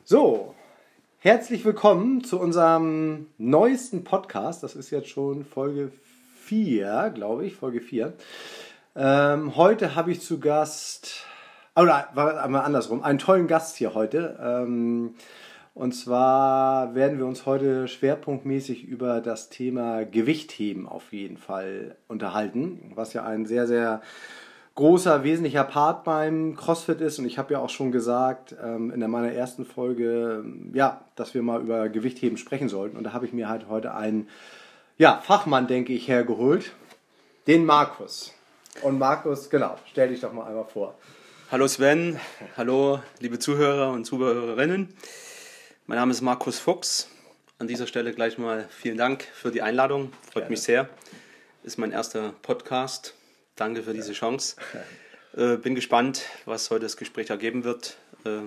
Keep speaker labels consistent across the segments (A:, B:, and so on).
A: So, herzlich willkommen zu unserem neuesten Podcast. Das ist jetzt schon Folge 4, glaube ich, Folge 4. Heute habe ich zu Gast, oder einmal andersrum, einen tollen Gast hier heute. Und zwar werden wir uns heute schwerpunktmäßig über das Thema Gewichtheben auf jeden Fall unterhalten, was ja ein sehr, sehr großer, wesentlicher Part beim CrossFit ist. Und ich habe ja auch schon gesagt in meiner ersten Folge, dass wir mal über Gewichtheben sprechen sollten. Und da habe ich mir halt heute einen Fachmann, denke ich, hergeholt, den Markus. Und Markus, genau, stell dich doch mal einmal vor.
B: Hallo Sven, hallo liebe Zuhörer und Zuhörerinnen. Mein Name ist Markus Fuchs. An dieser Stelle gleich mal vielen Dank für die Einladung. Freut mich sehr. Ist mein erster Podcast. Danke für diese Chance. Bin gespannt, was heute das Gespräch ergeben wird.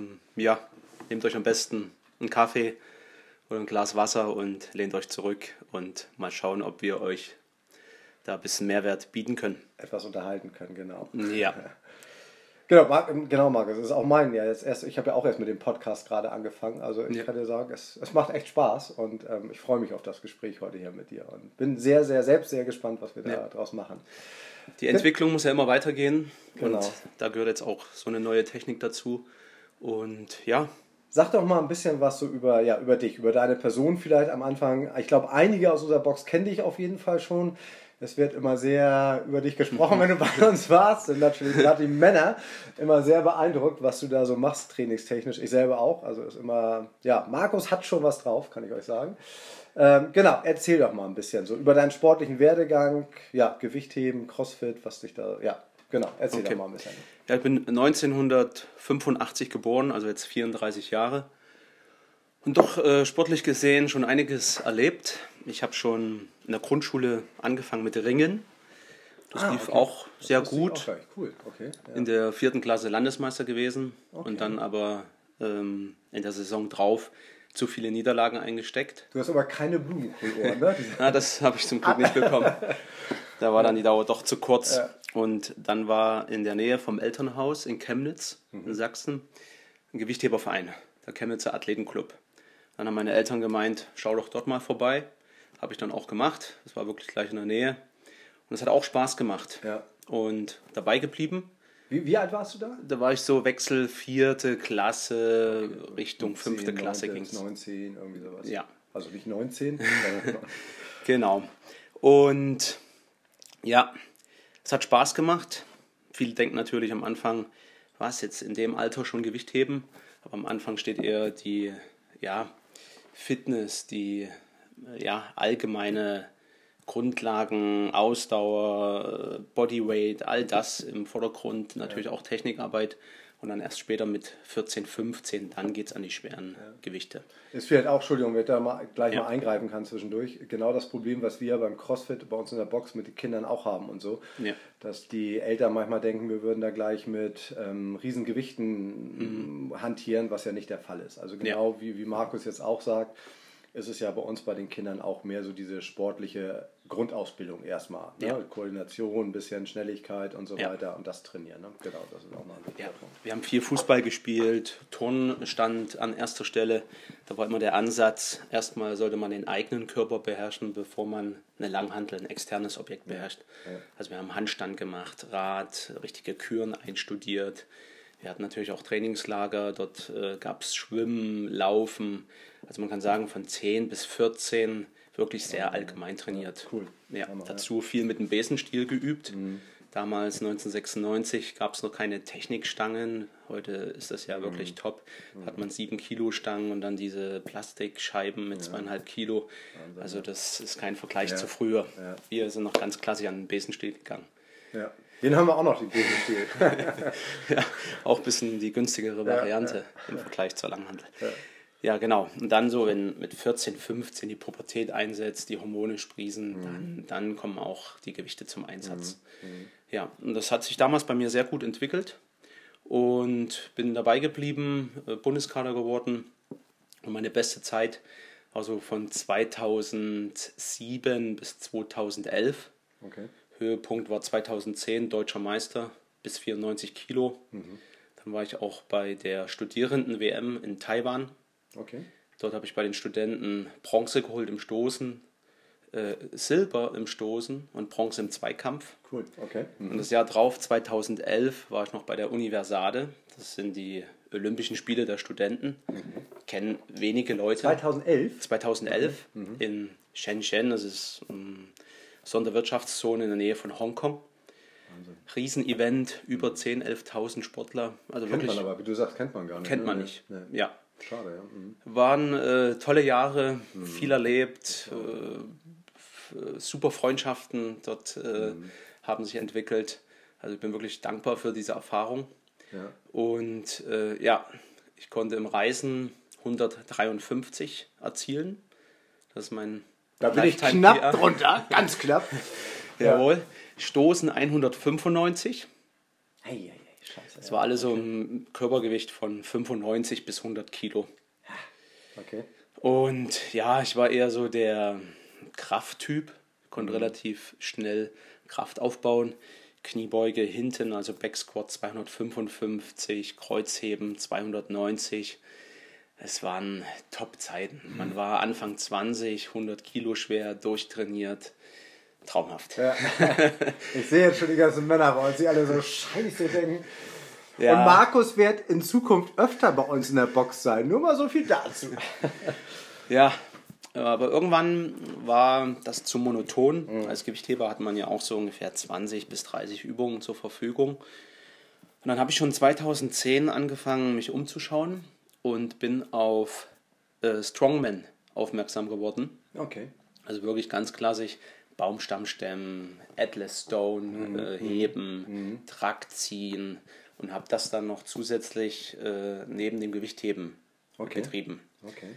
B: Nehmt euch am besten einen Kaffee oder ein Glas Wasser und lehnt euch zurück und mal schauen, ob wir euch da ein bisschen Mehrwert bieten können.
A: Etwas unterhalten können, genau.
B: Ja.
A: Genau, Markus, das ist auch mein. Ich habe ja auch erst mit dem Podcast gerade angefangen. Also ich kann dir sagen, es macht echt Spaß und ich freue mich auf das Gespräch heute hier mit dir und bin sehr, sehr gespannt, was wir da draus machen.
B: Die Entwicklung muss ja immer weitergehen
A: Genau.
B: Und da gehört jetzt auch so eine neue Technik dazu. Und ja.
A: Sag doch mal ein bisschen was so über dich, über deine Person vielleicht am Anfang. Ich glaube, einige aus unserer Box kennen dich auf jeden Fall schon. Es wird immer sehr über dich gesprochen, wenn du bei uns warst. Sind natürlich gerade die Männer immer sehr beeindruckt, was du da so machst, trainingstechnisch. Ich selber auch. Also ist immer, Markus hat schon was drauf, kann ich euch sagen. Genau, erzähl doch mal ein bisschen so über deinen sportlichen Werdegang, Gewichtheben, CrossFit, was dich da, erzähl doch mal ein bisschen.
B: Ja, ich bin 1985 geboren, also jetzt 34 Jahre. Und doch sportlich gesehen schon einiges erlebt. Ich habe schon in der Grundschule angefangen mit Ringen. Das lief auch sehr gut.
A: Cool. Okay. Ja.
B: In der 4. Klasse Landesmeister gewesen und dann aber in der Saison drauf zu viele Niederlagen eingesteckt.
A: Du hast aber keine Blumenkohlohren, ne?
B: Ja, das habe ich zum Glück nicht bekommen. Da war dann die Dauer doch zu kurz. Ja. Und dann war in der Nähe vom Elternhaus in Chemnitz, in Sachsen, ein Gewichtheberverein, der Chemnitzer Athletenclub. Dann haben meine Eltern gemeint, schau doch dort mal vorbei. Habe ich dann auch gemacht. Das war wirklich gleich in der Nähe. Und es hat auch Spaß gemacht.
A: Ja.
B: Und dabei geblieben.
A: Wie alt warst du da?
B: Da war ich so Wechsel 4. Klasse Richtung 5.
A: 10,
B: Klasse ging es.
A: 19, irgendwie sowas.
B: Ja.
A: Also nicht 19.
B: Genau. Und ja, es hat Spaß gemacht. Viele denken natürlich am Anfang, was jetzt in dem Alter schon Gewicht heben. Aber am Anfang steht eher die Fitness, die allgemeine Grundlagen, Ausdauer, Bodyweight, all das im Vordergrund, natürlich auch Technikarbeit und dann erst später mit 14, 15, dann geht es an die schweren Gewichte.
A: Ist vielleicht auch, Entschuldigung, wenn ich da mal eingreifen kann zwischendurch, genau das Problem, was wir beim CrossFit bei uns in der Box mit den Kindern auch haben und so, dass die Eltern manchmal denken, wir würden da gleich mit Riesengewichten hantieren, was ja nicht der Fall ist. Also genau wie Markus jetzt auch sagt, ist es ja bei uns bei den Kindern auch mehr so diese sportliche Grundausbildung erstmal. Ne? Koordination, ein bisschen Schnelligkeit und so weiter und das trainieren. Ne? Genau, das ist auch mal ein wichtiger Punkt.
B: Wir haben viel Fußball gespielt, Turnen stand an erster Stelle. Da war immer der Ansatz, erstmal sollte man den eigenen Körper beherrschen, bevor man eine Langhantel, ein externes Objekt beherrscht. Ja. Also wir haben Handstand gemacht, Rad, richtige Küren einstudiert. Wir hatten natürlich auch Trainingslager, dort gab es Schwimmen, Laufen. Also man kann sagen, von 10 bis 14 wirklich sehr allgemein trainiert.
A: Cool.
B: Ja, dazu viel mit dem Besenstiel geübt. Damals 1996 gab es noch keine Technikstangen. Heute ist das ja wirklich top. Hat man 7 Kilo Stangen und dann diese Plastikscheiben mit 2,5 Kilo. Also das ist kein Vergleich zu früher. Ja. Wir sind noch ganz klassisch an den Besenstiel gegangen.
A: Ja. Den haben wir auch noch, den Besenstiel.
B: Ja, auch ein bisschen die günstigere Variante im Vergleich zur Langhantel. Ja, genau. Und dann so, wenn mit 14, 15 die Pubertät einsetzt, die Hormone sprießen, dann kommen auch die Gewichte zum Einsatz. Ja, und das hat sich damals bei mir sehr gut entwickelt und bin dabei geblieben, Bundeskader geworden. Und meine beste Zeit war so von 2007 bis 2011.
A: Okay.
B: Höhepunkt war 2010, Deutscher Meister bis 94 Kilo. Dann war ich auch bei der Studierenden-WM in Taiwan.
A: Okay.
B: Dort habe ich bei den Studenten Bronze geholt im Stoßen, Silber im Stoßen und Bronze im Zweikampf.
A: Cool, okay.
B: Und das Jahr drauf, 2011, war ich noch bei der Universade. Das sind die Olympischen Spiele der Studenten. Kennen wenige Leute.
A: 2011?
B: 2011 in Shenzhen, das ist eine Sonderwirtschaftszone in der Nähe von Hongkong. Riesenevent, über 10.000, 11.000 Sportler. Also
A: Kennt
B: wirklich,
A: man aber, wie du sagst, kennt man gar nicht.
B: kennt man nicht.
A: Nee.
B: Ja.
A: Schade, ja.
B: Waren tolle Jahre, viel erlebt, super Freundschaften dort haben sich entwickelt. Also ich bin wirklich dankbar für diese Erfahrung.
A: Ja.
B: Und ich konnte im Reisen 153 erzielen. Das ist mein
A: Da bin ich
B: Lifetime
A: knapp
B: PR.
A: drunter, ganz knapp.
B: Jawohl. Stoßen 195.
A: Ei, scheiße.
B: Das war alles so ein Körpergewicht von 95 bis 100 Kilo.
A: Okay.
B: Und ja, ich war eher so der Krafttyp, konnte relativ schnell Kraft aufbauen. Kniebeuge hinten, also Backsquat 255, Kreuzheben 290. Es waren Top-Zeiten. Man war Anfang 20, 100 Kilo schwer, durchtrainiert. Traumhaft.
A: Ja. Ich sehe jetzt schon die ganzen Männer bei uns, die alle so scheiße denken.
B: Ja.
A: Und Markus wird in Zukunft öfter bei uns in der Box sein. Nur mal so viel dazu.
B: Ja, aber irgendwann war das zu monoton. Als Gewichtheber hat man ja auch so ungefähr 20 bis 30 Übungen zur Verfügung. Und dann habe ich schon 2010 angefangen, mich umzuschauen und bin auf Strongman aufmerksam geworden.
A: Okay.
B: Also wirklich ganz klassisch Baumstammstemmen, Atlas Stone, Heben, Trakt ziehen und habe das dann noch zusätzlich neben dem Gewichtheben betrieben.
A: Okay.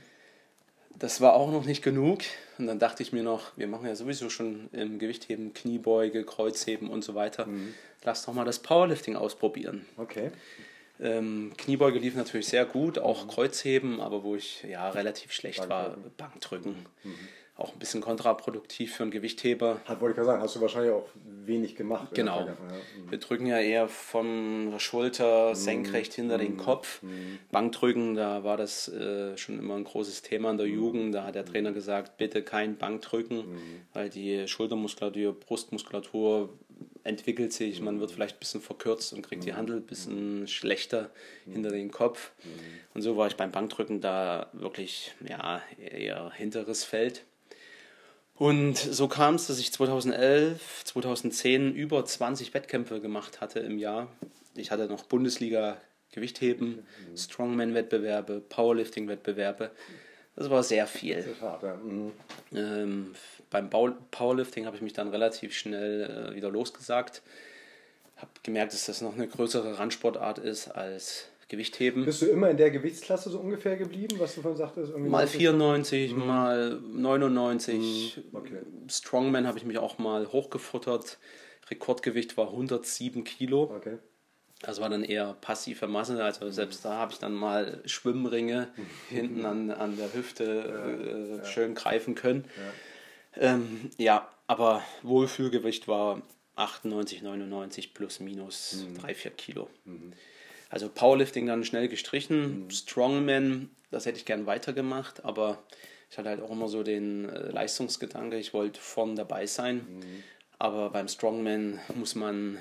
B: Das war auch noch nicht genug und dann dachte ich mir noch, wir machen ja sowieso schon im Gewichtheben Kniebeuge, Kreuzheben und so weiter. Lass doch mal das Powerlifting ausprobieren.
A: Okay.
B: Kniebeuge lief natürlich sehr gut, auch Kreuzheben, aber wo ich relativ schlecht war, Bankdrücken. Auch ein bisschen kontraproduktiv für einen Gewichtheber.
A: Wollte ich gerade sagen, hast du wahrscheinlich auch wenig gemacht.
B: Genau. Wir drücken ja eher von der Schulter senkrecht hinter den Kopf. Bankdrücken, da war das schon immer ein großes Thema in der Jugend. Da hat der Trainer gesagt, bitte kein Bankdrücken, weil die Schultermuskulatur, Brustmuskulatur entwickelt sich. Man wird vielleicht ein bisschen verkürzt und kriegt die Handel ein bisschen schlechter hinter den Kopf. Und so war ich beim Bankdrücken da wirklich eher hinteres Feld. Und so kam es, dass ich 2011, 2010 über 20 Wettkämpfe gemacht hatte im Jahr. Ich hatte noch Bundesliga Gewichtheben, Strongman-Wettbewerbe, Powerlifting-Wettbewerbe. Das war sehr viel.
A: Das ist hart, ja.
B: Beim Powerlifting habe ich mich dann relativ schnell wieder losgesagt. Habe gemerkt, dass das noch eine größere Randsportart ist als Gewichtheben.
A: Bist du immer in der Gewichtsklasse so ungefähr geblieben, was du von sagtest?
B: Mal 94, mal 99.
A: Okay.
B: Strongman habe ich mich auch mal hochgefuttert. Rekordgewicht war 107 Kilo.
A: Okay.
B: Das war dann eher passive Masse. Also selbst da habe ich dann mal Schwimmringe hinten an der Hüfte schön greifen können. Aber Wohlfühlgewicht war 98, 99 plus minus 3-4 Kilo. Also Powerlifting dann schnell gestrichen. Strongman, das hätte ich gern weitergemacht, aber ich hatte halt auch immer so den Leistungsgedanke, ich wollte vorn dabei sein. Aber beim Strongman musste man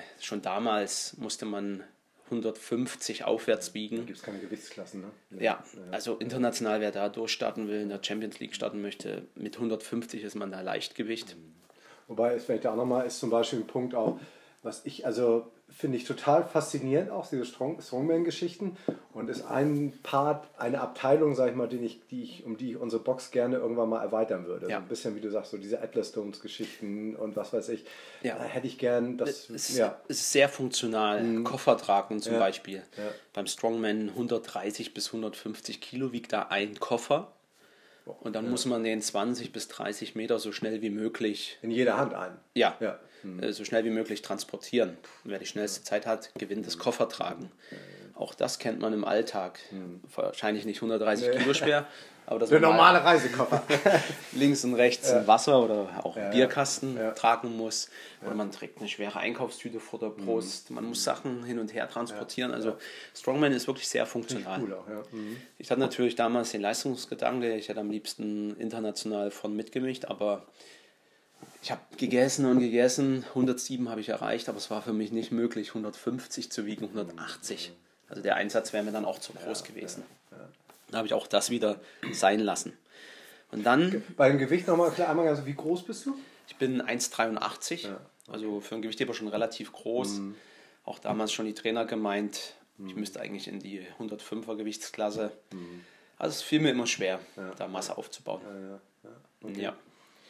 B: 150 aufwärts wiegen.
A: Da gibt es keine Gewichtsklassen, ne?
B: Ja, also international, wer da durchstarten will, in der Champions League starten möchte, mit 150 ist man da Leichtgewicht.
A: Wobei, es vielleicht auch nochmal ist zum Beispiel ein Punkt auch, was ich, also finde ich total faszinierend, auch diese Strongman-Geschichten, und ist ein Part, eine Abteilung, sag ich mal, um die ich unsere Box gerne irgendwann mal erweitern würde.
B: Ja.
A: So ein bisschen, wie du sagst, so diese Atlas Stones-Geschichten und was weiß ich.
B: Ja.
A: Da hätte ich gern das.
B: Es ist sehr funktional. Koffer tragen zum Beispiel.
A: Ja.
B: Beim Strongman 130 bis 150 Kilo wiegt da ein Koffer. Und dann muss man den 20 bis 30 Meter so schnell wie möglich
A: In jeder Hand ein.
B: Ja. So schnell wie möglich transportieren. Und wer die schnellste Zeit hat, gewinnt das Koffertragen. Auch das kennt man im Alltag. Wahrscheinlich nicht 130 Kilo schwer, aber das
A: Der normale Reisekoffer.
B: links und rechts ein Wasser oder auch ein Bierkasten tragen muss. Oder man trägt eine schwere Einkaufstüte vor der Brust. Man muss Sachen hin und her transportieren. Also Strongman ist wirklich sehr funktional.
A: Cool auch, ja.
B: Ich hatte natürlich damals den Leistungsgedanke, ich hätte am liebsten international von mitgemischt, aber ich habe gegessen und gegessen. 107 habe ich erreicht, aber es war für mich nicht möglich, 150 zu wiegen, 180. Also der Einsatz wäre mir dann auch zu groß gewesen. Dann habe ich auch das wieder sein lassen. Und dann...
A: Bei dem Gewicht nochmal klar, einmal ganz, wie groß bist du?
B: Ich bin 1,83, also für einen Gewichtheber schon relativ groß. Auch damals schon die Trainer gemeint, ich müsste eigentlich in die 105er Gewichtsklasse. Also es fiel mir immer schwer, da Masse aufzubauen.
A: Okay.
B: Ja.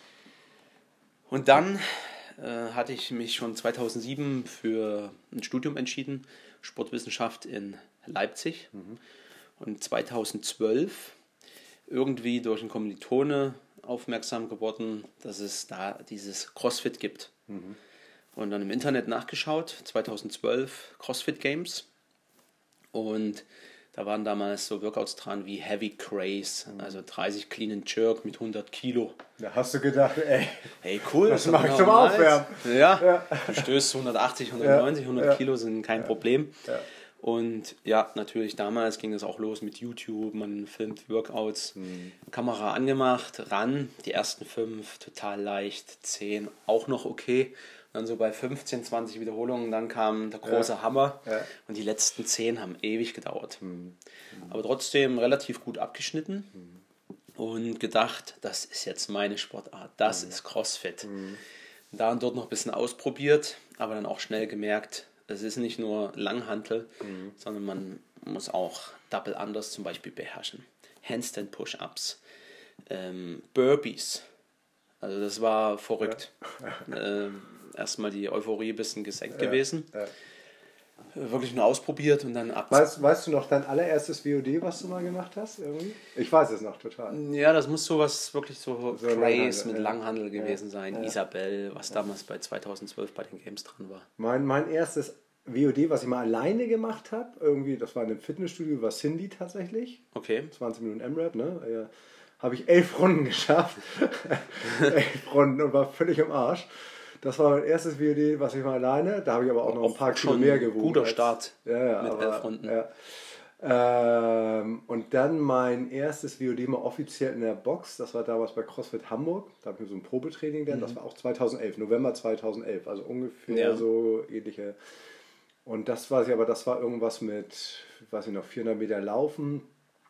B: Und dann hatte ich mich schon 2007 für ein Studium entschieden, Sportwissenschaft in Leipzig. Und 2012 irgendwie durch einen Kommilitone aufmerksam geworden, dass es da dieses CrossFit gibt. Und dann im Internet nachgeschaut, 2012 CrossFit Games. Und da waren damals so Workouts dran wie Heavy Craze, also 30 Clean and Jerk mit 100 Kilo.
A: Da hast du gedacht,
B: hey cool,
A: das mache ich zum Aufwärmen.
B: Ja, du stößt 180, 190, 100 Kilo sind kein Problem. Und ja, natürlich damals ging es auch los mit YouTube, man filmt Workouts, Kamera angemacht, ran, die ersten 5 total leicht, 10 auch noch okay. Und dann so bei 15, 20 Wiederholungen, dann kam der große Hammer und die letzten 10 haben ewig gedauert. Aber trotzdem relativ gut abgeschnitten und gedacht, das ist jetzt meine Sportart, das ist CrossFit. Da und dort noch ein bisschen ausprobiert, aber dann auch schnell gemerkt, es ist nicht nur Langhantel, sondern man muss auch Double Unders zum Beispiel beherrschen. Handstand Push-Ups, Burpees. Also das war verrückt. Erstmal die Euphorie ein bisschen gesenkt gewesen. Wirklich nur ausprobiert und dann ab.
A: Weißt du noch dein allererstes WOD, was du mal gemacht hast? Irgendwie? Ich weiß es noch total.
B: Ja, das muss sowas wirklich so Craze mit
A: Langhandel,
B: Langhandel gewesen sein. Isabel, was damals bei 2012 bei den Games dran war.
A: Mein erstes WOD, was ich mal alleine gemacht habe, irgendwie, das war in einem Fitnessstudio, war Cindy tatsächlich.
B: Okay.
A: 20 Minuten M-Rap, ne? Habe ich 11 Runden geschafft. 11 Runden und war völlig im Arsch. Das war mein erstes WOD, was ich mal alleine. Da habe ich aber auch noch ein paar Kilo mehr gewogen.
B: Guter Start
A: mit
B: 11 Runden.
A: Und dann mein erstes WOD mal offiziell in der Box. Das war damals bei CrossFit Hamburg. Da habe ich mir so ein Probetraining dann. Das war auch 2011, November 2011. Also ungefähr so ähnliche. Und das weiß ich aber, das war irgendwas mit, weiß ich noch, 400 Meter Laufen.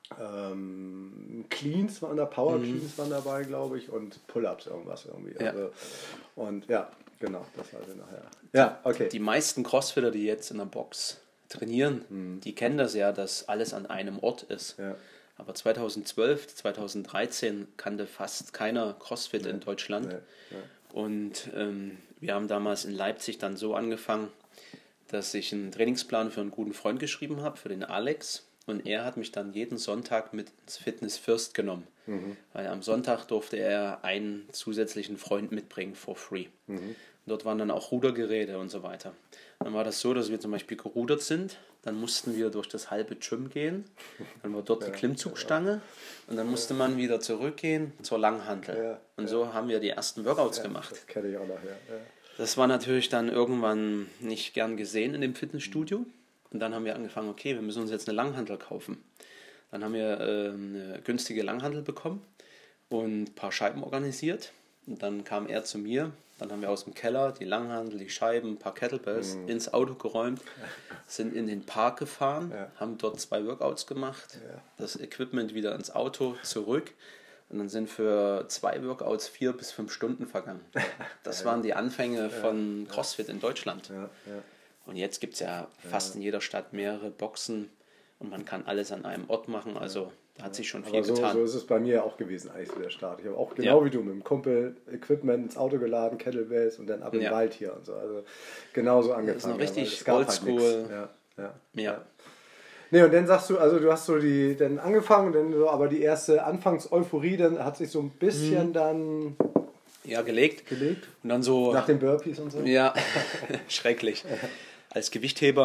A: Cleans waren da, Power Cleans waren dabei, glaube ich, und Pull-Ups irgendwas irgendwie.
B: Ja.
A: Also, und ja, genau, das war dann nachher. Ja, okay.
B: Die meisten Crossfitter, die jetzt in der Box trainieren, die kennen das ja, dass alles an einem Ort ist.
A: Ja.
B: Aber 2012, 2013 kannte fast keiner CrossFit in Deutschland. Und wir haben damals in Leipzig dann so angefangen, dass ich einen Trainingsplan für einen guten Freund geschrieben habe, für den Alex. Und er hat mich dann jeden Sonntag mit ins Fitness First genommen. Weil am Sonntag durfte er einen zusätzlichen Freund mitbringen, for free. Und dort waren dann auch Rudergeräte und so weiter. Dann war das so, dass wir zum Beispiel gerudert sind. Dann mussten wir durch das halbe Gym gehen. Dann war dort die Klimmzugstange. Und dann musste man wieder zurückgehen zur Langhantel. Und so haben wir die ersten Workouts gemacht.
A: Das kenne ich auch noch,
B: Das war natürlich dann irgendwann nicht gern gesehen in dem Fitnessstudio. Und dann haben wir angefangen, okay, wir müssen uns jetzt eine Langhantel kaufen. Dann haben wir eine günstige Langhantel bekommen und ein paar Scheiben organisiert. Und dann kam er zu mir. Dann haben wir aus dem Keller die Langhantel, die Scheiben, ein paar Kettlebells ins Auto geräumt, sind in den Park gefahren, haben dort 2 Workouts gemacht, das Equipment wieder ins Auto zurück. Und dann sind für 2 Workouts 4 bis 5 Stunden vergangen. Das waren die Anfänge von CrossFit in Deutschland. Und jetzt gibt es ja fast in jeder Stadt mehrere Boxen und man kann alles an einem Ort machen. Also da hat sich schon viel getan.
A: So ist es bei mir auch gewesen, eigentlich so der Start. Ich habe auch genau wie du mit dem Kumpel Equipment ins Auto geladen, Kettlebells und dann ab im Wald hier und so. Also genauso angefangen.
B: Das ist noch richtig
A: oldschool.
B: Halt
A: Nee, und dann sagst du, also du hast so dann angefangen, dann so, aber die erste Anfangs-Euphorie, dann hat sich so ein bisschen dann
B: gelegt.
A: Und
B: dann so
A: nach den Burpees und so?
B: Ja, schrecklich. Als Gewichtheber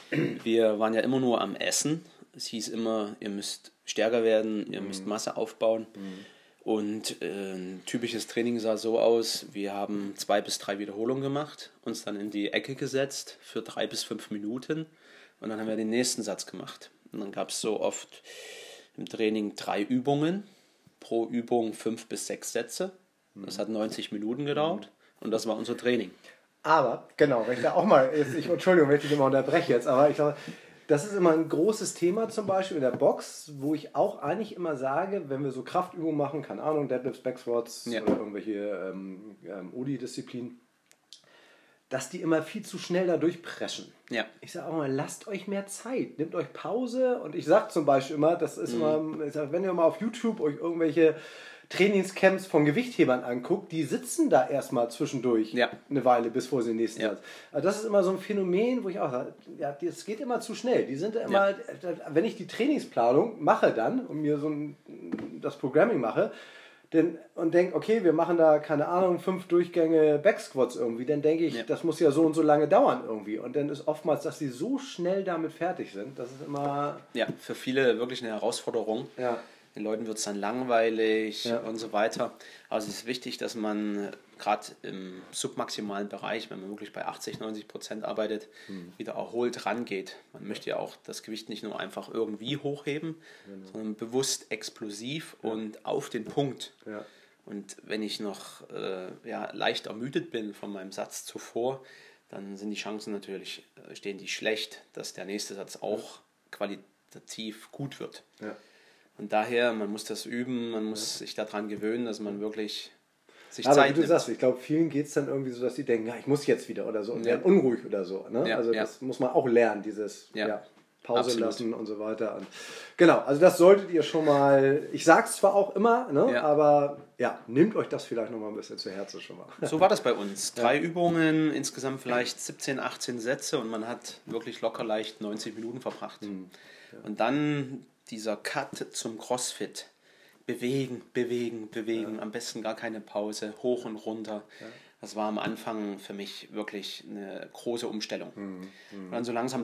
B: Wir waren ja immer nur am Essen. Es hieß immer, ihr müsst stärker werden, ihr müsst Masse aufbauen. Und ein typisches Training sah so aus, wir haben 2 bis 3 Wiederholungen gemacht, uns dann in die Ecke gesetzt für 3 bis 5 Minuten und dann haben wir den nächsten Satz gemacht. Und dann gab es so oft im Training 3 Übungen, pro Übung 5 bis 6 Sätze. Das hat 90 Minuten gedauert und das war unser Training.
A: Aber, genau, wenn ich da auch mal, Entschuldigung, wenn ich dich immer unterbreche jetzt, aber ich glaube, das ist immer ein großes Thema zum Beispiel in der Box, wo ich auch eigentlich immer sage, wenn wir so Kraftübungen machen, keine Ahnung, Deadlifts, Backsquats oder irgendwelche Odi-Disziplinen, dass die immer viel zu schnell da durchpreschen.
B: Ja.
A: Ich sage auch mal, lasst euch mehr Zeit, nehmt euch Pause und ich sage zum Beispiel immer, das ist immer, ich sag, wenn ihr mal auf YouTube euch irgendwelche Trainingscamps von Gewichthebern anguckt, die sitzen da erstmal zwischendurch eine Weile, bevor sie den nächsten Satz. Also das ist immer so ein Phänomen, wo ich auch sage, ja, das geht immer zu schnell. Die sind immer, wenn ich die Trainingsplanung mache dann und mir so das Programming mache, und denke, okay, wir machen da, keine Ahnung, 5 Durchgänge Backsquats irgendwie, dann denke ich, das muss ja so und so lange dauern irgendwie. Und dann ist oftmals, dass sie so schnell damit fertig sind, das ist immer...
B: Ja, für viele wirklich eine Herausforderung.
A: Ja.
B: Den Leuten wird es dann langweilig und so weiter. Also es ist wichtig, dass man gerade im submaximalen Bereich, wenn man wirklich bei 80-90% arbeitet, wieder erholt rangeht. Man möchte ja auch das Gewicht nicht nur einfach irgendwie hochheben, sondern bewusst explosiv und auf den Punkt. Ja. Und wenn ich noch leicht ermüdet bin von meinem Satz zuvor, dann sind die Chancen natürlich, stehen die schlecht, dass der nächste Satz auch qualitativ gut wird. Ja. Und daher, man muss das üben, man muss sich daran gewöhnen, dass man wirklich sich Zeit nimmt.
A: Aber wie du sagst, ich glaube, vielen geht es dann irgendwie so, dass sie denken, ja, ich muss jetzt wieder oder so und werden unruhig oder so. Ne? Ja, also das muss man auch lernen, dieses Pause Absolut. Lassen und so weiter. Und genau, also das solltet ihr schon mal, ich sage es zwar auch immer, ne, aber nehmt euch das vielleicht noch mal ein bisschen zu Herzen schon mal.
B: So war das bei uns. 3 Übungen, insgesamt vielleicht 17, 18 Sätze und man hat wirklich locker leicht 90 Minuten verbracht. Und dann dieser Cut zum CrossFit. Bewegen, am besten gar keine Pause, hoch und runter. Das war am Anfang für mich wirklich eine große Umstellung. Und dann so langsam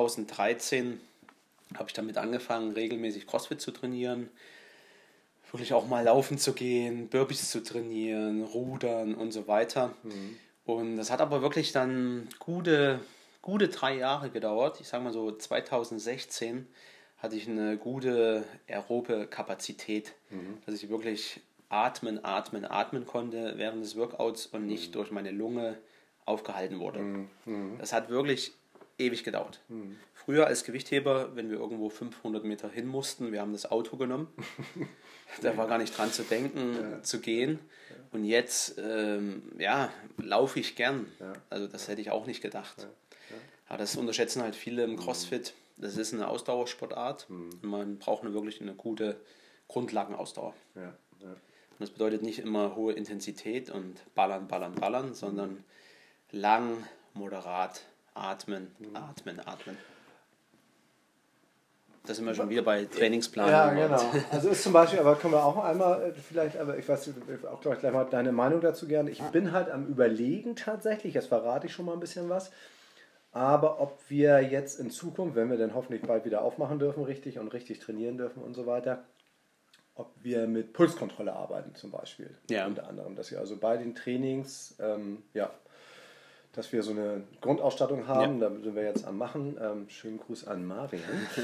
B: 2013 habe ich damit angefangen, regelmäßig CrossFit zu trainieren, wirklich auch mal laufen zu gehen, Burpees zu trainieren, Rudern und so weiter. Und das hat aber wirklich dann gute 3 Jahre gedauert. Ich sage mal so 2016 hatte ich eine gute aerobe Kapazität, dass ich wirklich atmen konnte während des Workouts und nicht durch meine Lunge aufgehalten wurde. Das hat wirklich ewig gedauert. Früher als Gewichtheber, wenn wir irgendwo 500 Meter hin mussten, wir haben das Auto genommen, da war gar nicht dran zu denken, zu gehen. Und jetzt laufe ich gern. Also das hätte ich auch nicht gedacht. Aber das unterschätzen halt viele im CrossFit. Das ist eine Ausdauersportart. Man braucht wirklich eine gute Grundlagenausdauer. Und das bedeutet nicht immer hohe Intensität und ballern, sondern lang, moderat, atmen. Da sind wir schon wieder bei Trainingsplan.
A: Ja, genau. Also ist zum Beispiel, aber können wir auch einmal vielleicht, aber ich weiß auch gleich mal deine Meinung dazu gerne. Ich bin halt am Überlegen tatsächlich, jetzt verrate ich schon mal ein bisschen was, aber ob wir jetzt in Zukunft, wenn wir dann hoffentlich bald wieder aufmachen dürfen richtig und richtig trainieren dürfen und so weiter, ob wir mit Pulskontrolle arbeiten zum Beispiel. Unter anderem, dass wir also bei den Trainings, dass wir so eine Grundausstattung haben, da sind wir jetzt am Machen. Schönen Gruß an Marvin.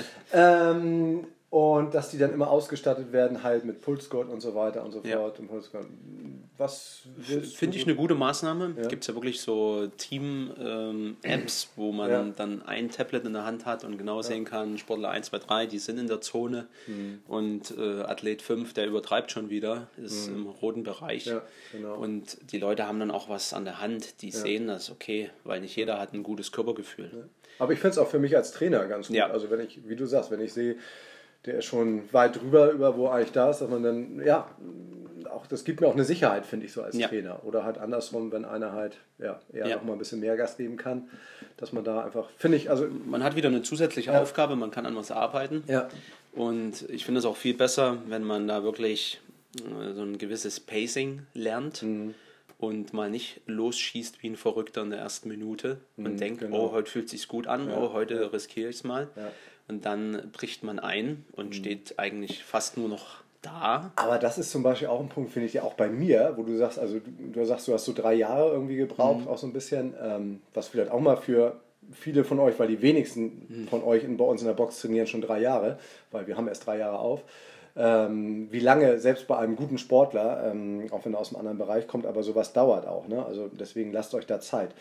A: Und dass die dann immer ausgestattet werden halt mit Pulsgurt und so weiter und so fort. Und was
B: finde ich eine gute Maßnahme. Es gibt ja wirklich so Team-Apps, wo man dann ein Tablet in der Hand hat und genau sehen kann, Sportler 1, 2, 3, die sind in der Zone und Athlet 5, der übertreibt schon wieder, ist im roten Bereich. Ja, genau. Und die Leute haben dann auch was an der Hand, die sehen das, okay, weil nicht jeder hat ein gutes Körpergefühl. Ja.
A: Aber ich finde es auch für mich als Trainer ganz gut. Also wenn ich, wie du sagst, wenn ich sehe, der ist schon weit drüber, über wo eigentlich da ist, dass man dann, auch das gibt mir auch eine Sicherheit, finde ich, so als Trainer. Oder halt andersrum, wenn einer halt eher noch mal ein bisschen mehr Gas geben kann, dass man da einfach, finde ich, also...
B: Man hat wieder eine zusätzliche Aufgabe, man kann an was arbeiten. Ja. Und ich finde es auch viel besser, wenn man da wirklich so ein gewisses Pacing lernt und mal nicht losschießt wie ein Verrückter in der ersten Minute und denkt,
A: genau.
B: oh, heute fühlt es sich gut an, heute riskiere ich es mal.
A: Ja.
B: Und dann bricht man ein und steht eigentlich fast nur noch da.
A: Aber das ist zum Beispiel auch ein Punkt, finde ich, ja auch bei mir, wo du sagst, also du sagst, du hast so 3 Jahre irgendwie gebraucht, auch so ein bisschen, was vielleicht auch mal für viele von euch, weil die wenigsten von euch bei uns in der Box trainieren schon 3 Jahre, weil wir haben erst 3 Jahre auf. Wie lange, selbst bei einem guten Sportler, auch wenn er aus einem anderen Bereich kommt, aber sowas dauert auch. Ne? Also deswegen lasst euch da Zeit.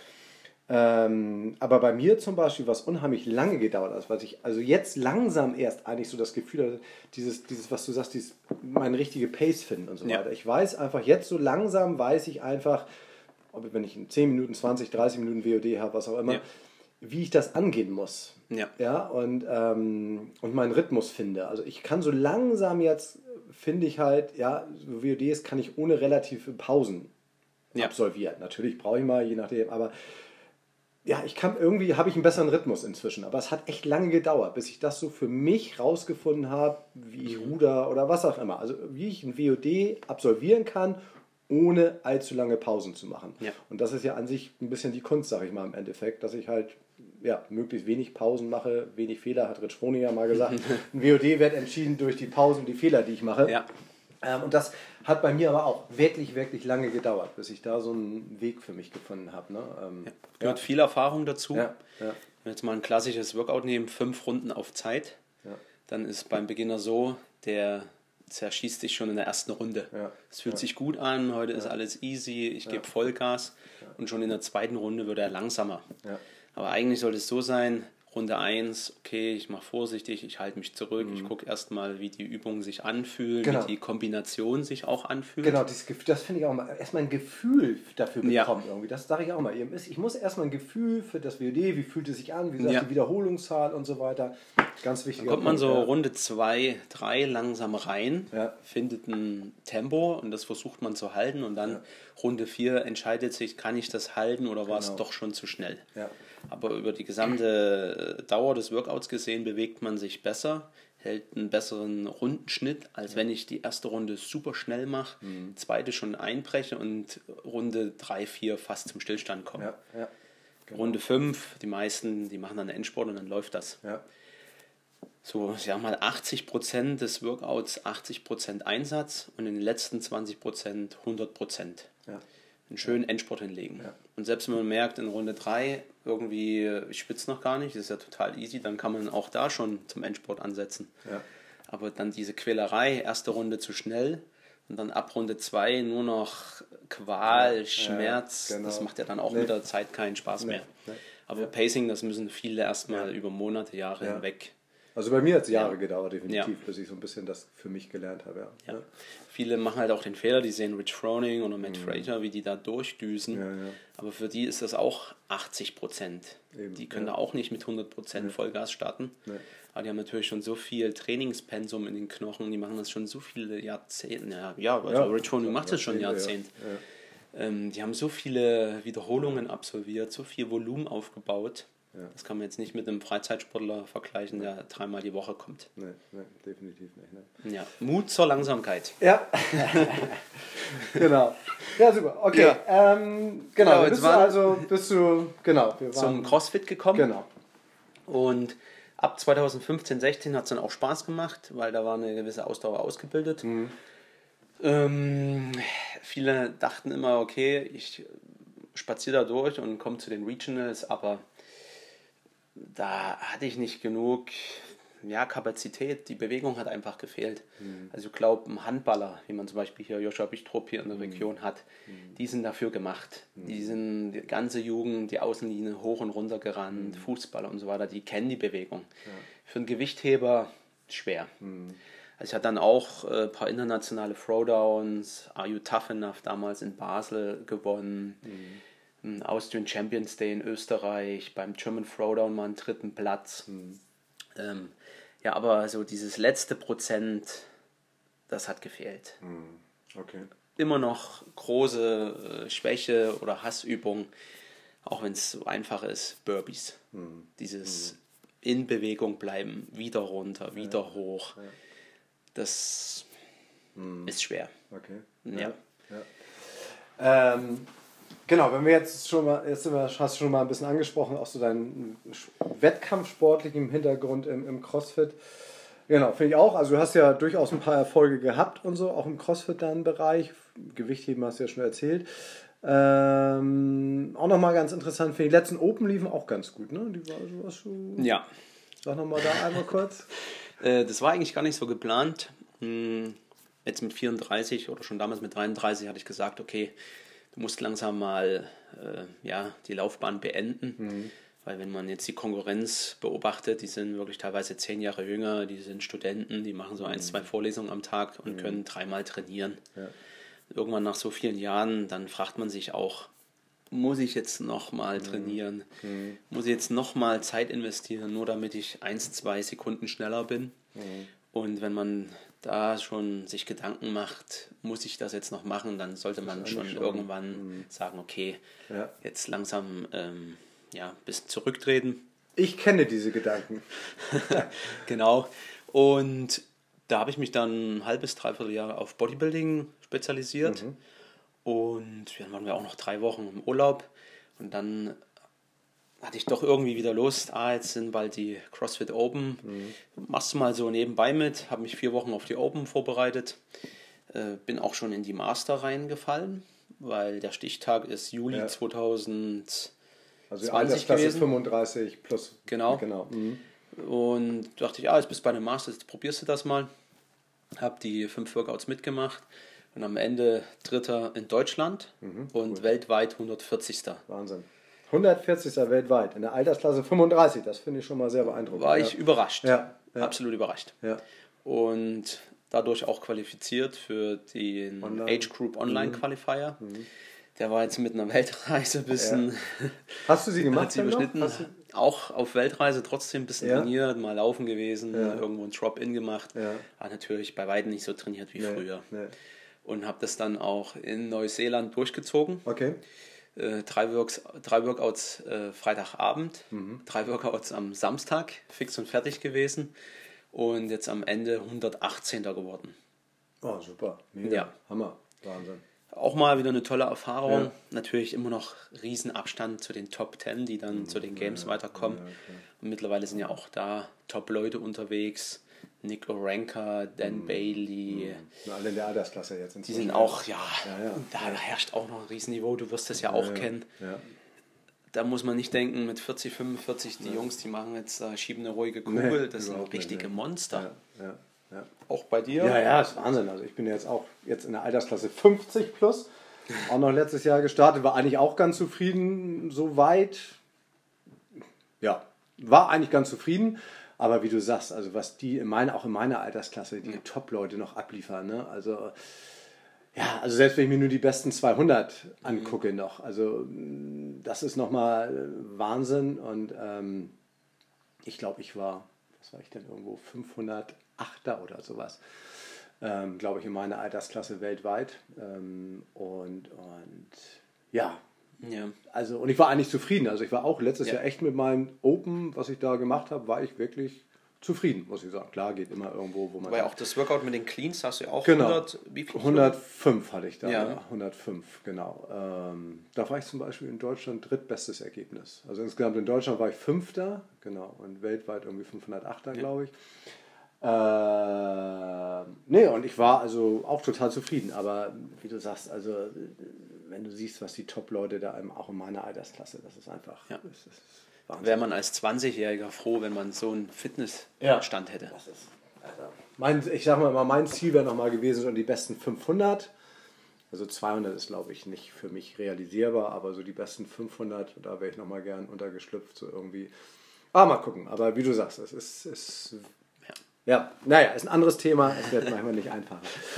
A: Aber bei mir zum Beispiel, was unheimlich lange gedauert hat, was ich also jetzt langsam erst eigentlich so das Gefühl hatte, dieses was du sagst, meine richtige Pace finden und so weiter. Ich weiß einfach, jetzt so langsam weiß ich einfach, wenn ich in 10 Minuten, 20, 30 Minuten WOD habe, was auch immer, wie ich das angehen muss. Ja, und meinen Rhythmus finde. Also ich kann so langsam jetzt, finde ich halt, ja, so WODs kann ich ohne relative Pausen absolvieren. Natürlich brauche ich mal, je nachdem, aber ja, habe ich einen besseren Rhythmus inzwischen. Aber es hat echt lange gedauert, bis ich das so für mich rausgefunden habe, wie ich ruder oder was auch immer. Also wie ich ein WOD absolvieren kann, ohne allzu lange Pausen zu machen. Ja. Und das ist ja an sich ein bisschen die Kunst, sage ich mal im Endeffekt, dass ich halt möglichst wenig Pausen mache, wenig Fehler, hat Rich Froninger mal gesagt. Ein WOD wird entschieden durch die Pausen und die Fehler, die ich mache. Ja. Und das hat bei mir aber auch wirklich, wirklich lange gedauert, bis ich da so einen Weg für mich gefunden habe. Ne?
B: Gehört viel Erfahrung dazu. Wenn wir jetzt mal ein klassisches Workout nehmen, 5 Runden auf Zeit, dann ist beim Beginner so, der zerschießt sich schon in der ersten Runde. Es fühlt sich gut an, heute ist alles easy, ich gebe Vollgas und schon in der zweiten Runde wird er langsamer. Aber eigentlich sollte es so sein, Runde 1, okay, ich mache vorsichtig, ich halte mich zurück, ich gucke erstmal, wie die Übungen sich anfühlen, wie die Kombination sich auch anfühlt.
A: Genau, das finde ich auch mal, erstmal ein Gefühl dafür bekommen irgendwie, das sage ich auch mal. Ich muss erstmal ein Gefühl für das WOD, wie fühlt es sich an, wie sagt die Wiederholungszahl und so weiter. Ganz wichtig.
B: Dann kommt man so Runde 2, 3 langsam rein, findet ein Tempo und das versucht man zu halten und dann Runde 4 entscheidet sich, kann ich das halten oder war es doch schon zu schnell. Aber über die gesamte Dauer des Workouts gesehen bewegt man sich besser, hält einen besseren Rundenschnitt, als wenn ich die erste Runde super schnell mache, zweite schon einbreche und Runde 3, 4 fast zum Stillstand komme. Genau. Runde 5, die meisten, die machen dann einen Endspurt und dann läuft das. So, ich sag mal 80% des Workouts, 80% Einsatz und in den letzten 20% 100%. Einen schönen Endspurt hinlegen. Und selbst wenn man merkt, in Runde 3 irgendwie, ich spitze noch gar nicht, das ist ja total easy, dann kann man auch da schon zum Endspurt ansetzen. Aber dann diese Quälerei, erste Runde zu schnell und dann ab Runde 2 nur noch Qual, Schmerz, das macht ja dann auch mit der Zeit keinen Spaß mehr. Aber Pacing, das müssen viele erstmal über Monate, Jahre hinweg.
A: Also bei mir hat es Jahre gedauert, definitiv, bis ich so ein bisschen das für mich gelernt habe.
B: Viele machen halt auch den Fehler, die sehen Rich Froning oder Matt Fraser, wie die da durchdüsen. Aber für die ist das auch 80%. Die können da auch nicht mit 100% Vollgas starten. Aber die haben natürlich schon so viel Trainingspensum in den Knochen, die machen das schon so viele Jahrzehnte. Rich Froning macht das schon ein Jahrzehnt. Die haben so viele Wiederholungen absolviert, so viel Volumen aufgebaut. Das kann man jetzt nicht mit einem Freizeitsportler vergleichen, der 3-mal die Woche kommt.
A: Nee, definitiv nicht. Ne?
B: Ja, Mut zur Langsamkeit.
A: Ja, genau. Ja, super. Okay, genau. Bist du
B: zum CrossFit gekommen.
A: Genau.
B: Und ab 2015, 16 hat es dann auch Spaß gemacht, weil da war eine gewisse Ausdauer ausgebildet. Viele dachten immer, okay, ich spaziere da durch und komme zu den Regionals, aber da hatte ich nicht genug Kapazität, die Bewegung hat einfach gefehlt. Also ich glaube, ein Handballer, wie man zum Beispiel hier Joshua Bichtrup hier in der Region hat, die sind dafür gemacht. Die sind die ganze Jugend, die Außenlinie hoch und runter gerannt, Fußballer und so weiter, die kennen die Bewegung. Für einen Gewichtheber schwer. Also ich hatte dann auch ein paar internationale Throwdowns, Are You Tough Enough damals in Basel gewonnen. Austrian Champions Day in Österreich, beim German Throwdown mal einen 3. Platz. Aber so dieses letzte Prozent, das hat gefehlt.
A: Okay.
B: Immer noch große Schwäche oder Hassübung, auch wenn es so einfach ist, Burpees. Dieses in Bewegung bleiben, wieder runter, wieder hoch. Das ist schwer.
A: Okay. Genau, wenn wir jetzt schon mal, hast du schon mal ein bisschen angesprochen, auch so deinen wettkampfsportlichen Hintergrund im CrossFit. Genau, finde ich auch. Also du hast ja durchaus ein paar Erfolge gehabt und so, auch im CrossFit dann Bereich. Gewichtheben hast du ja schon erzählt. Auch nochmal ganz interessant, finde ich, die letzten Open liefen auch ganz gut, ne?
B: Ja.
A: Sag nochmal da einmal kurz.
B: Das war eigentlich gar nicht so geplant. Jetzt mit 34 oder schon damals mit 33 hatte ich gesagt, okay, du musst langsam mal die Laufbahn beenden. Weil wenn man jetzt die Konkurrenz beobachtet, die sind wirklich teilweise 10 Jahre jünger, die sind Studenten, die machen so 1-2 Vorlesungen am Tag und können 3-mal trainieren. Ja. Irgendwann nach so vielen Jahren, dann fragt man sich auch, muss ich jetzt nochmal trainieren? Muss ich jetzt nochmal Zeit investieren, nur damit ich 1-2 Sekunden schneller bin? Und wenn man da schon sich Gedanken macht, muss ich das jetzt noch machen, dann sollte man schon irgendwann sagen, okay, jetzt langsam ein bisschen zurücktreten.
A: Ich kenne diese Gedanken.
B: Genau. Und da habe ich mich dann ein halbes, dreiviertel Jahr auf Bodybuilding spezialisiert. Und dann waren wir auch noch 3 Wochen im Urlaub. Und dann hatte ich doch irgendwie wieder Lust. Jetzt sind bald die CrossFit Open. Machst du mal so nebenbei mit. Habe mich 4 Wochen auf die Open vorbereitet. Bin auch schon in die Master reingefallen, weil der Stichtag ist Juli 2000.
A: Also die Altersklasse gewesen. 35 plus.
B: Genau. Und dachte ich, jetzt bist du bei einem Master, jetzt probierst du das mal. Habe die 5 Workouts mitgemacht und am Ende Dritter in Deutschland und weltweit 140.
A: Wahnsinn. 140. weltweit in der Altersklasse 35, das finde ich schon mal sehr beeindruckend.
B: War ich überrascht.
A: Ja.
B: Absolut überrascht. Ja. Und dadurch auch qualifiziert für den Age Group Online Qualifier. Der war jetzt mit einer Weltreise ein bisschen.
A: Hast du sie gemacht?
B: Hat sie überschnitten. Auch auf Weltreise trotzdem ein bisschen trainiert, mal laufen gewesen, irgendwo ein Drop-In gemacht. Aber natürlich bei weitem nicht so trainiert wie früher. Und habe das dann auch in Neuseeland durchgezogen.
A: Okay.
B: 3 Workouts Freitagabend, 3 Workouts am Samstag, fix und fertig gewesen. Und jetzt am Ende 118. geworden.
A: Oh, super. Mega. Ja. Hammer. Wahnsinn.
B: Auch mal wieder eine tolle Erfahrung. Ja. Natürlich immer noch Riesenabstand zu den Top 10, die dann zu den Games weiterkommen. Und mittlerweile sind ja auch da Top-Leute unterwegs. Nick Orenka, Dan Bailey.
A: Alle in der Altersklasse jetzt.
B: Die sind auch, da herrscht auch noch ein Riesenniveau. Du wirst das ja auch kennen. Ja. Da muss man nicht denken, mit 40, 45, die Jungs, die machen jetzt, schieben eine ruhige Kugel. Das sind richtige Monster.
A: Ja.
B: Auch bei dir?
A: Ja, ist Wahnsinn. Also ich bin jetzt in der Altersklasse 50 plus. Auch noch letztes Jahr gestartet. War eigentlich auch ganz zufrieden, soweit. Ja, war eigentlich ganz zufrieden. Aber wie du sagst, also was die auch in meiner Altersklasse, die Top-Leute noch abliefern, ne? Also selbst wenn ich mir nur die besten 200 angucke noch, also das ist nochmal Wahnsinn. Und ich glaube, was war ich denn irgendwo, 508er oder sowas, glaube ich, in meiner Altersklasse weltweit. Also, und ich war eigentlich zufrieden. Also ich war auch letztes Jahr echt mit meinem Open, was ich da gemacht habe, war ich wirklich zufrieden, muss ich sagen. Klar, geht immer irgendwo, wo man...
B: Weil auch das Workout mit den Cleans hast du ja auch
A: 105 hatte ich da, ne? 105, genau. Da war ich zum Beispiel in Deutschland drittbestes Ergebnis. Also insgesamt in Deutschland war ich 5. Genau, und weltweit irgendwie 508er, glaube ich. Und ich war also auch total zufrieden, aber wie du sagst, also wenn du siehst, was die Top-Leute da auch in meiner Altersklasse, das ist einfach...
B: Wäre man als 20-Jähriger froh, wenn man so einen Fitnessstand hätte.
A: Das ist, ich sag mal, mein Ziel wäre nochmal gewesen, so die besten 500. Also 200 ist, glaube ich, nicht für mich realisierbar, aber so die besten 500, da wäre ich nochmal gern untergeschlüpft, so irgendwie. Mal gucken. Aber wie du sagst, es ist ist ein anderes Thema, es wird manchmal nicht einfacher.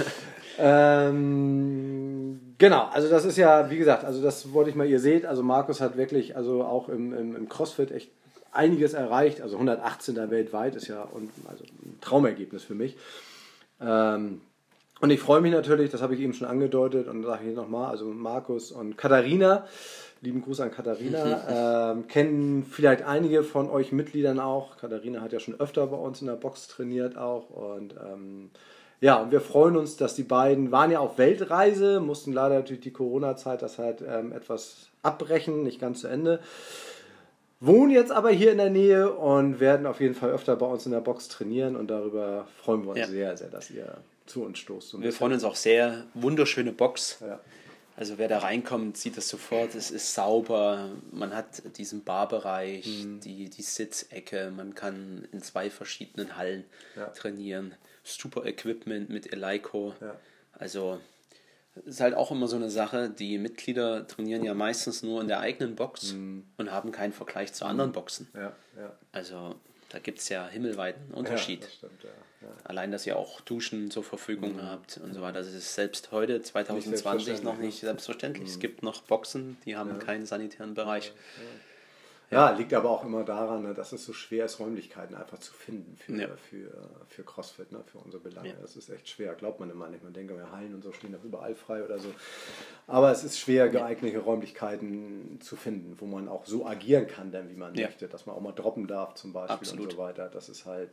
A: Genau, also das ist ja, wie gesagt, also das wollte ich mal, ihr seht, also Markus hat wirklich, also auch im CrossFit echt einiges erreicht, also 118. weltweit ist ja also ein Traumergebnis für mich. Und ich freue mich natürlich, das habe ich eben schon angedeutet und sage hier nochmal, also Markus und Katharina, lieben Gruß an Katharina, kennen vielleicht einige von euch Mitgliedern auch. Katharina hat ja schon öfter bei uns in der Box trainiert auch und Ja, und wir freuen uns, dass die beiden waren ja auf Weltreise, mussten leider durch die Corona-Zeit das halt etwas abbrechen, nicht ganz zu Ende. Wohnen jetzt aber hier in der Nähe und werden auf jeden Fall öfter bei uns in der Box trainieren und darüber freuen wir uns sehr, sehr, dass ihr zu uns stoßt.
B: Wir freuen uns auch sehr. Wunderschöne Box.
A: Ja.
B: Also wer da reinkommt, sieht das sofort. Es ist sauber. Man hat diesen Barbereich, die Sitzecke. Man kann in 2 verschiedenen Hallen trainieren. Super Equipment mit Eleiko. Ja. Also ist halt auch immer so eine Sache. Die Mitglieder trainieren ja meistens nur in der eigenen Box und haben keinen Vergleich zu anderen Boxen.
A: Ja.
B: Also da gibt es ja himmelweiten Unterschied.
A: Ja, das stimmt, ja.
B: Allein, dass ihr auch Duschen zur Verfügung habt und so weiter. Das ist selbst heute, 2020, noch nicht selbstverständlich. Es gibt noch Boxen, die haben keinen sanitären Bereich.
A: Ja, liegt aber auch immer daran, ne, dass es so schwer ist, Räumlichkeiten einfach zu finden für CrossFit, ne, für unsere Belange. Ja. Das ist echt schwer, glaubt man immer nicht. Man denkt, wir Hallen und so stehen doch überall frei oder so. Aber es ist schwer, geeignete Räumlichkeiten zu finden, wo man auch so agieren kann, denn wie man möchte, dass man auch mal droppen darf zum Beispiel. Absolut. Und so weiter. Das ist halt,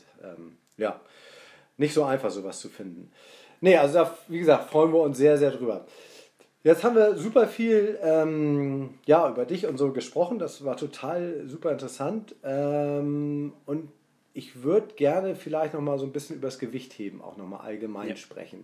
A: nicht so einfach, sowas zu finden. Nee, also da, wie gesagt, freuen wir uns sehr, sehr drüber. Jetzt haben wir super viel über dich und so gesprochen. Das war total super interessant. Und ich würde gerne vielleicht nochmal so ein bisschen über das Gewichtheben auch nochmal allgemein sprechen.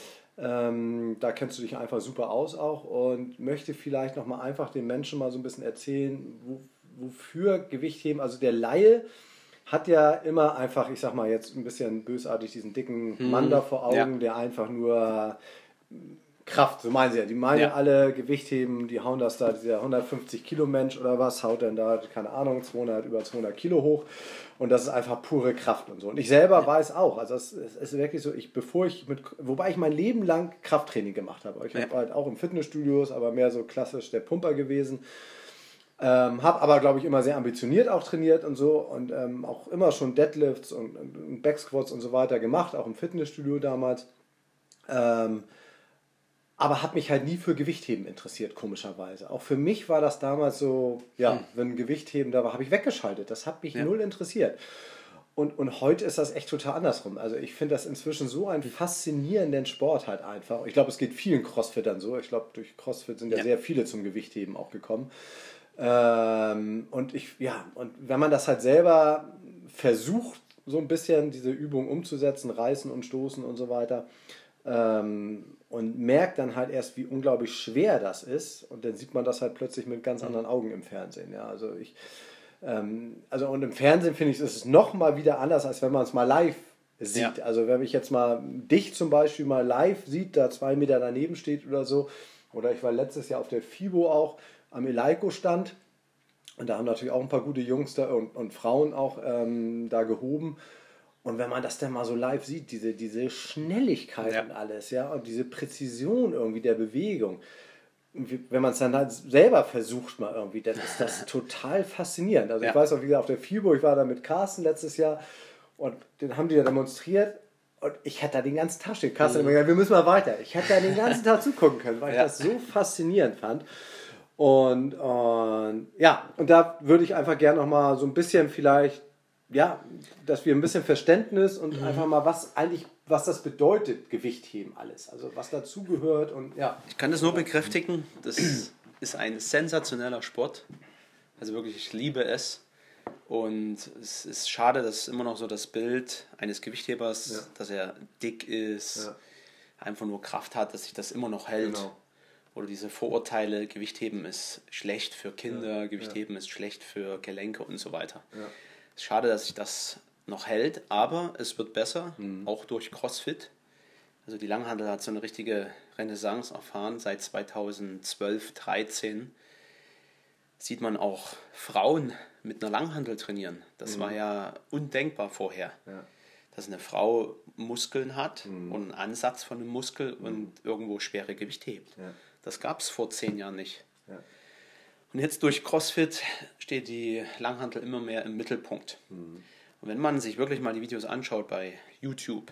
A: Da kennst du dich einfach super aus auch und möchte vielleicht nochmal einfach den Menschen mal so ein bisschen erzählen, wofür Gewichtheben, also der Laie hat ja immer einfach, ich sag mal jetzt ein bisschen bösartig, diesen dicken Mann da vor Augen, der einfach nur Kraft, so meinen sie ja. Die meinen ja alle Gewichtheben, die hauen das da, dieser 150 Kilo Mensch oder was, haut dann da, keine Ahnung, über 200 Kilo hoch und das ist einfach pure Kraft und so. Und ich selber weiß auch, also es ist wirklich so, wobei ich mein Leben lang Krafttraining gemacht habe. Ich habe halt auch im Fitnessstudios, aber mehr so klassisch der Pumper gewesen. Habe aber, glaube ich, immer sehr ambitioniert auch trainiert und so und auch immer schon Deadlifts und Backsquats und so weiter gemacht, auch im Fitnessstudio damals. Aber habe mich halt nie für Gewichtheben interessiert, komischerweise. Auch für mich war das damals so, wenn Gewichtheben da war, habe ich weggeschaltet. Das hat mich null interessiert. Und heute ist das echt total andersrum. Also ich finde das inzwischen so einen faszinierenden Sport halt einfach. Ich glaube, es geht vielen Crossfittern so. Ich glaube, durch Crossfit sind ja sehr viele zum Gewichtheben auch gekommen. Und wenn man das halt selber versucht, so ein bisschen diese Übung umzusetzen, reißen und stoßen und so weiter, und merkt dann halt erst, wie unglaublich schwer das ist und dann sieht man das halt plötzlich mit ganz anderen Augen im Fernsehen. Ja, also und im Fernsehen finde ich, ist es noch mal wieder anders, als wenn man es mal live sieht. Ja. Also wenn ich jetzt mal dich zum Beispiel mal live sieht, da 2 Meter daneben steht oder so, oder ich war letztes Jahr auf der FIBO auch am Eleiko-Stand und da haben natürlich auch ein paar gute Jungs da und Frauen auch da gehoben. Und wenn man das dann mal so live sieht, diese Schnelligkeit und alles, ja, und diese Präzision irgendwie der Bewegung, wenn man es dann halt selber versucht mal irgendwie, dann ist das total faszinierend. Also ich weiß auch, wie gesagt, auf der FIBO, ich war da mit Carsten letztes Jahr und den haben die ja demonstriert und ich hätte da den ganzen Tag stehen. Carsten hat immer gesagt, wir müssen mal weiter. Ich hätte da den ganzen Tag zugucken können, weil ich das so faszinierend fand. Und da würde ich einfach gerne noch mal so ein bisschen vielleicht, dass wir ein bisschen Verständnis und einfach mal was das bedeutet, Gewichtheben alles, also was dazugehört und
B: Ich kann das nur bekräftigen, das ist ein sensationeller Sport, also wirklich, ich liebe es und es ist schade, dass immer noch so das Bild eines Gewichthebers, dass er dick ist, einfach nur Kraft hat, dass sich das immer noch hält. Genau. Oder diese Vorurteile, Gewichtheben ist schlecht für Kinder, Gewichtheben ist schlecht für Gelenke und so weiter. Ja. Es ist schade, dass sich das noch hält, aber es wird besser, auch durch CrossFit. Also die Langhantel hat so eine richtige Renaissance erfahren. Seit 2012, 13 sieht man auch Frauen mit einer Langhantel trainieren. Das war ja undenkbar vorher. Ja. Dass eine Frau Muskeln hat und einen Ansatz von einem Muskel und irgendwo schwere Gewichte hebt. Ja. Das gab es vor 10 Jahren nicht. Ja. Und jetzt durch CrossFit steht die Langhantel immer mehr im Mittelpunkt. Und wenn man sich wirklich mal die Videos anschaut bei YouTube,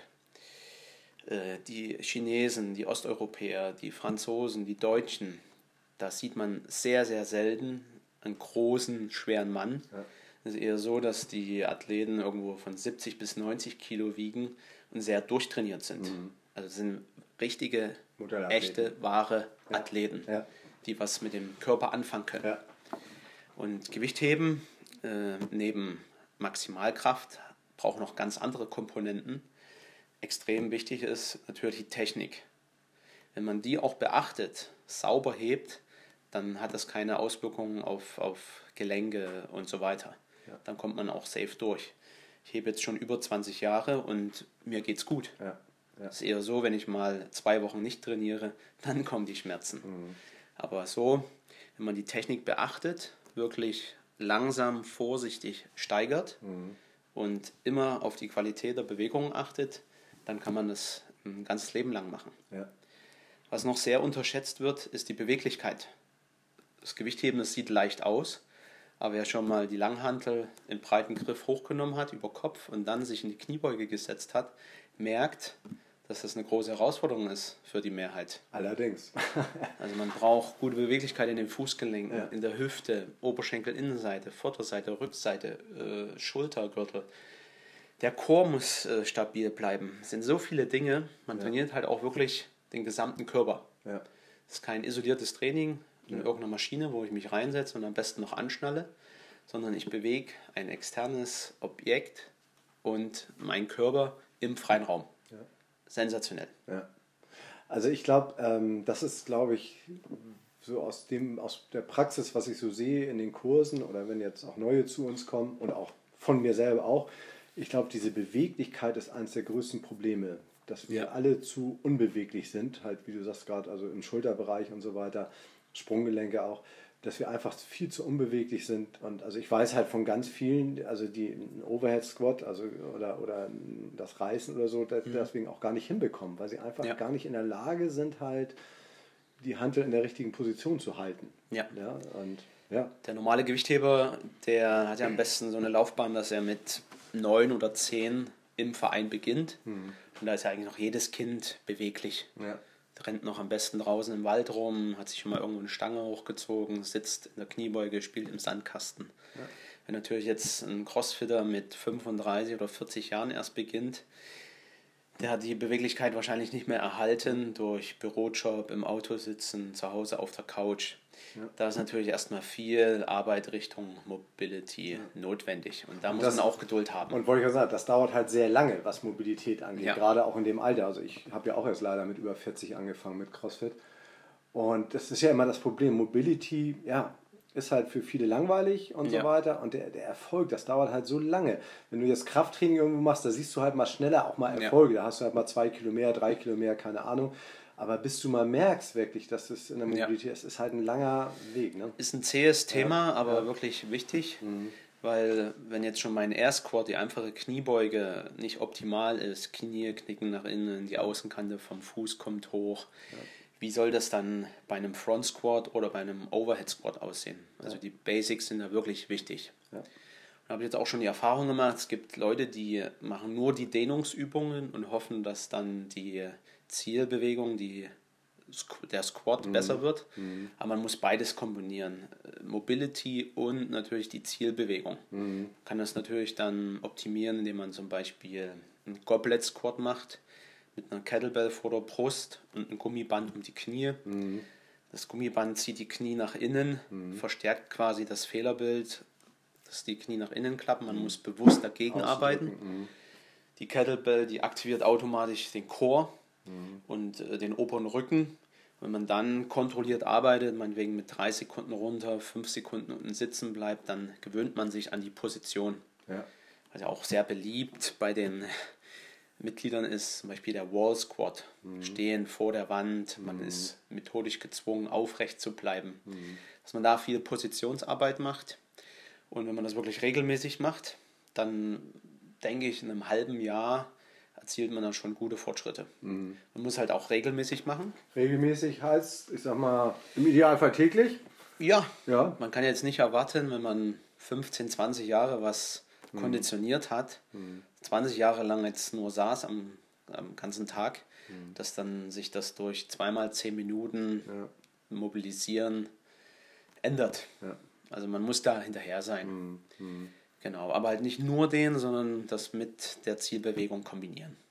B: die Chinesen, die Osteuropäer, die Franzosen, die Deutschen, da sieht man sehr, sehr selten einen großen, schweren Mann. Ja. Es ist eher so, dass die Athleten irgendwo von 70 bis 90 Kilo wiegen und sehr durchtrainiert sind. Also das sind richtige,
A: Modellathleten.
B: echte, wahre Athleten,
A: Ja.
B: die was mit dem Körper anfangen können.
A: Ja.
B: Und Gewichtheben neben Maximalkraft braucht noch ganz andere Komponenten. Extrem wichtig ist natürlich die Technik. Wenn man die auch beachtet, sauber hebt, dann hat das keine Auswirkungen auf Gelenke und so weiter.
A: Ja.
B: Dann kommt man auch safe durch. Ich hebe jetzt schon über 20 Jahre und mir geht's gut.
A: Ja. Ja.
B: Es ist eher so, wenn ich mal 2 Wochen nicht trainiere, dann kommen die Schmerzen. Aber so, wenn man die Technik beachtet, wirklich langsam, vorsichtig steigert und immer auf die Qualität der Bewegungen achtet, dann kann man das ein ganzes Leben lang machen.
A: Ja.
B: Was noch sehr unterschätzt wird, ist die Beweglichkeit. Das Gewichtheben, das sieht leicht aus, aber wer schon mal die Langhantel im breiten Griff hochgenommen hat über Kopf und dann sich in die Kniebeuge gesetzt hat, merkt, dass das eine große Herausforderung ist für die Mehrheit.
A: Allerdings.
B: Also man braucht gute Beweglichkeit in den Fußgelenken,
A: Ja.
B: in der Hüfte, Oberschenkelinnenseite, Vorderseite, Rückseite, Schultergürtel. Der Chor muss stabil bleiben. Es sind so viele Dinge. Man trainiert halt auch wirklich den gesamten Körper.
A: Ja.
B: Es ist kein isoliertes Training in irgendeiner Maschine, wo ich mich reinsetze und am besten noch anschnalle, sondern ich bewege ein externes Objekt und meinen Körper im freien Raum.
A: Ja.
B: Sensationell.
A: Ja. Also ich glaube, das ist, glaube ich, so aus der Praxis, was ich so sehe in den Kursen oder wenn jetzt auch neue zu uns kommen und auch von mir selber auch, ich glaube, diese Beweglichkeit ist eines der größten Probleme, dass wir alle zu unbeweglich sind, halt wie du sagst gerade, also im Schulterbereich und so weiter, Sprunggelenke auch, dass wir einfach viel zu unbeweglich sind. Und also ich weiß halt von ganz vielen, also die einen Overhead Squat, also oder das Reißen oder so, deswegen auch gar nicht hinbekommen, weil sie einfach gar nicht in der Lage sind, halt die Hantel in der richtigen Position zu halten.
B: Ja.
A: Ja, und ja.
B: Der normale Gewichtheber, der hat ja am besten so eine Laufbahn, dass er mit 9 oder 10 im Verein beginnt. Und da ist ja eigentlich noch jedes Kind beweglich.
A: Ja.
B: Rennt noch am besten draußen im Wald rum, hat sich schon mal irgendwo eine Stange hochgezogen, sitzt in der Kniebeuge, spielt im Sandkasten. Ja. Wenn natürlich jetzt ein Crossfitter mit 35 oder 40 Jahren erst beginnt, der hat die Beweglichkeit wahrscheinlich nicht mehr erhalten durch Bürojob, im Auto sitzen, zu Hause auf der Couch. Ja. Da ist natürlich erstmal viel Arbeit Richtung Mobility notwendig. Und da muss man auch Geduld haben.
A: Und wollte ich ja sagen, das dauert halt sehr lange, was Mobilität angeht. Gerade auch in dem Alter. Also ich habe ja auch erst leider mit über 40 angefangen mit CrossFit. Und das ist ja immer das Problem. Mobility, ist halt für viele langweilig und so weiter. Und der Erfolg, das dauert halt so lange. Wenn du jetzt Krafttraining irgendwo machst, da siehst du halt mal schneller auch mal Erfolge. Da hast du halt mal 2 Kilo mehr, 3 Kilo mehr, keine Ahnung. Aber bis du mal merkst wirklich, dass das in der Mobilität ist, ist halt ein langer Weg. Ne?
B: Ist ein zähes Thema, aber wirklich wichtig. Weil wenn jetzt schon mein Air Squat, die einfache Kniebeuge, nicht optimal ist, Knie knicken nach innen, die Außenkante vom Fuß kommt hoch, wie soll das dann bei einem Front Squat oder bei einem Overhead Squat aussehen? Also die Basics sind da wirklich wichtig. Ja. Und habe jetzt auch schon die Erfahrung gemacht, es gibt Leute, die machen nur die Dehnungsübungen und hoffen, dass dann die Zielbewegung, der Squat besser wird. Aber man muss beides kombinieren. Mobility und natürlich die Zielbewegung. Man kann das natürlich dann optimieren, indem man zum Beispiel einen Goblet Squat macht mit einer Kettlebell vor der Brust und ein Gummiband um die Knie. Das Gummiband zieht die Knie nach innen, verstärkt quasi das Fehlerbild, dass die Knie nach innen klappen. Man muss bewusst dagegen arbeiten. Die Kettlebell, die aktiviert automatisch den Core und den oberen Rücken. Wenn man dann kontrolliert arbeitet, meinetwegen mit 3 Sekunden runter, 5 Sekunden unten sitzen bleibt, dann gewöhnt man sich an die Position. Ja. Also auch sehr beliebt bei den Mitgliedern ist zum Beispiel der Wall Squat. Stehen vor der Wand, man ist methodisch gezwungen, aufrecht zu bleiben. Dass man da viel Positionsarbeit macht. Und wenn man das wirklich regelmäßig macht, dann denke ich, in einem halben Jahr erzielt man dann schon gute Fortschritte. Man muss halt auch regelmäßig machen.
A: Regelmäßig heißt, ich sag mal, im Idealfall täglich?
B: Ja. Man kann jetzt nicht erwarten, wenn man 15, 20 Jahre was konditioniert hat, 20 Jahre lang jetzt nur saß am ganzen Tag, dass dann sich das durch 2x10 Minuten mobilisieren ändert. Ja. Also man muss da hinterher sein. Genau, aber halt nicht nur den, sondern das mit der Zielbewegung kombinieren.
A: Ja.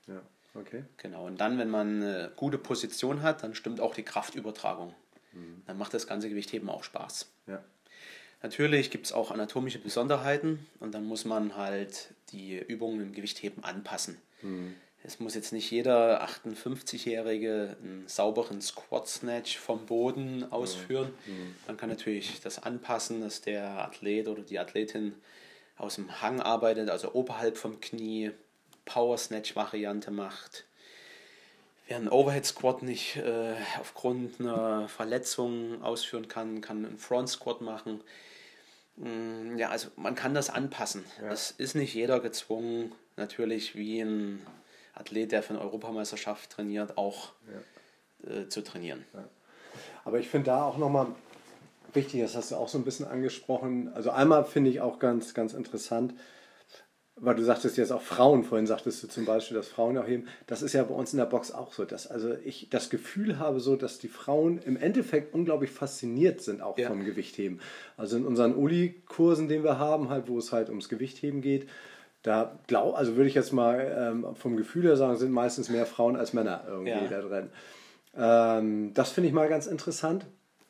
A: Okay.
B: Genau, und dann, wenn man eine gute Position hat, dann stimmt auch die Kraftübertragung. Dann macht das ganze Gewichtheben auch Spaß.
A: Ja.
B: Natürlich gibt es auch anatomische Besonderheiten und dann muss man halt die Übungen im Gewichtheben anpassen. Es muss jetzt nicht jeder 58-Jährige einen sauberen Squat-Snatch vom Boden ausführen. Man kann natürlich das anpassen, dass der Athlet oder die Athletin aus dem Hang arbeitet, also oberhalb vom Knie, Power-Snatch-Variante macht. Wer einen Overhead-Squat nicht aufgrund einer Verletzung ausführen kann, kann einen Front-Squat machen. Ja, also man kann das anpassen. Es ist nicht jeder gezwungen, natürlich wie ein Athlet, der für eine Europameisterschaft trainiert, auch zu trainieren.
A: Ja. Aber ich finde da auch nochmal wichtig, das hast du auch so ein bisschen angesprochen. Also einmal finde ich auch ganz, ganz interessant, weil du sagtest jetzt auch Frauen, vorhin sagtest du zum Beispiel, dass Frauen auch heben. Das ist ja bei uns in der Box auch so, dass also ich das Gefühl habe, so, dass die Frauen im Endeffekt unglaublich fasziniert sind auch vom Gewichtheben. Also in unseren Uli-Kursen, den wir haben, halt, wo es halt ums Gewichtheben geht, da also würde ich jetzt mal vom Gefühl her sagen, sind meistens mehr Frauen als Männer irgendwie da drin. Das finde ich mal ganz interessant.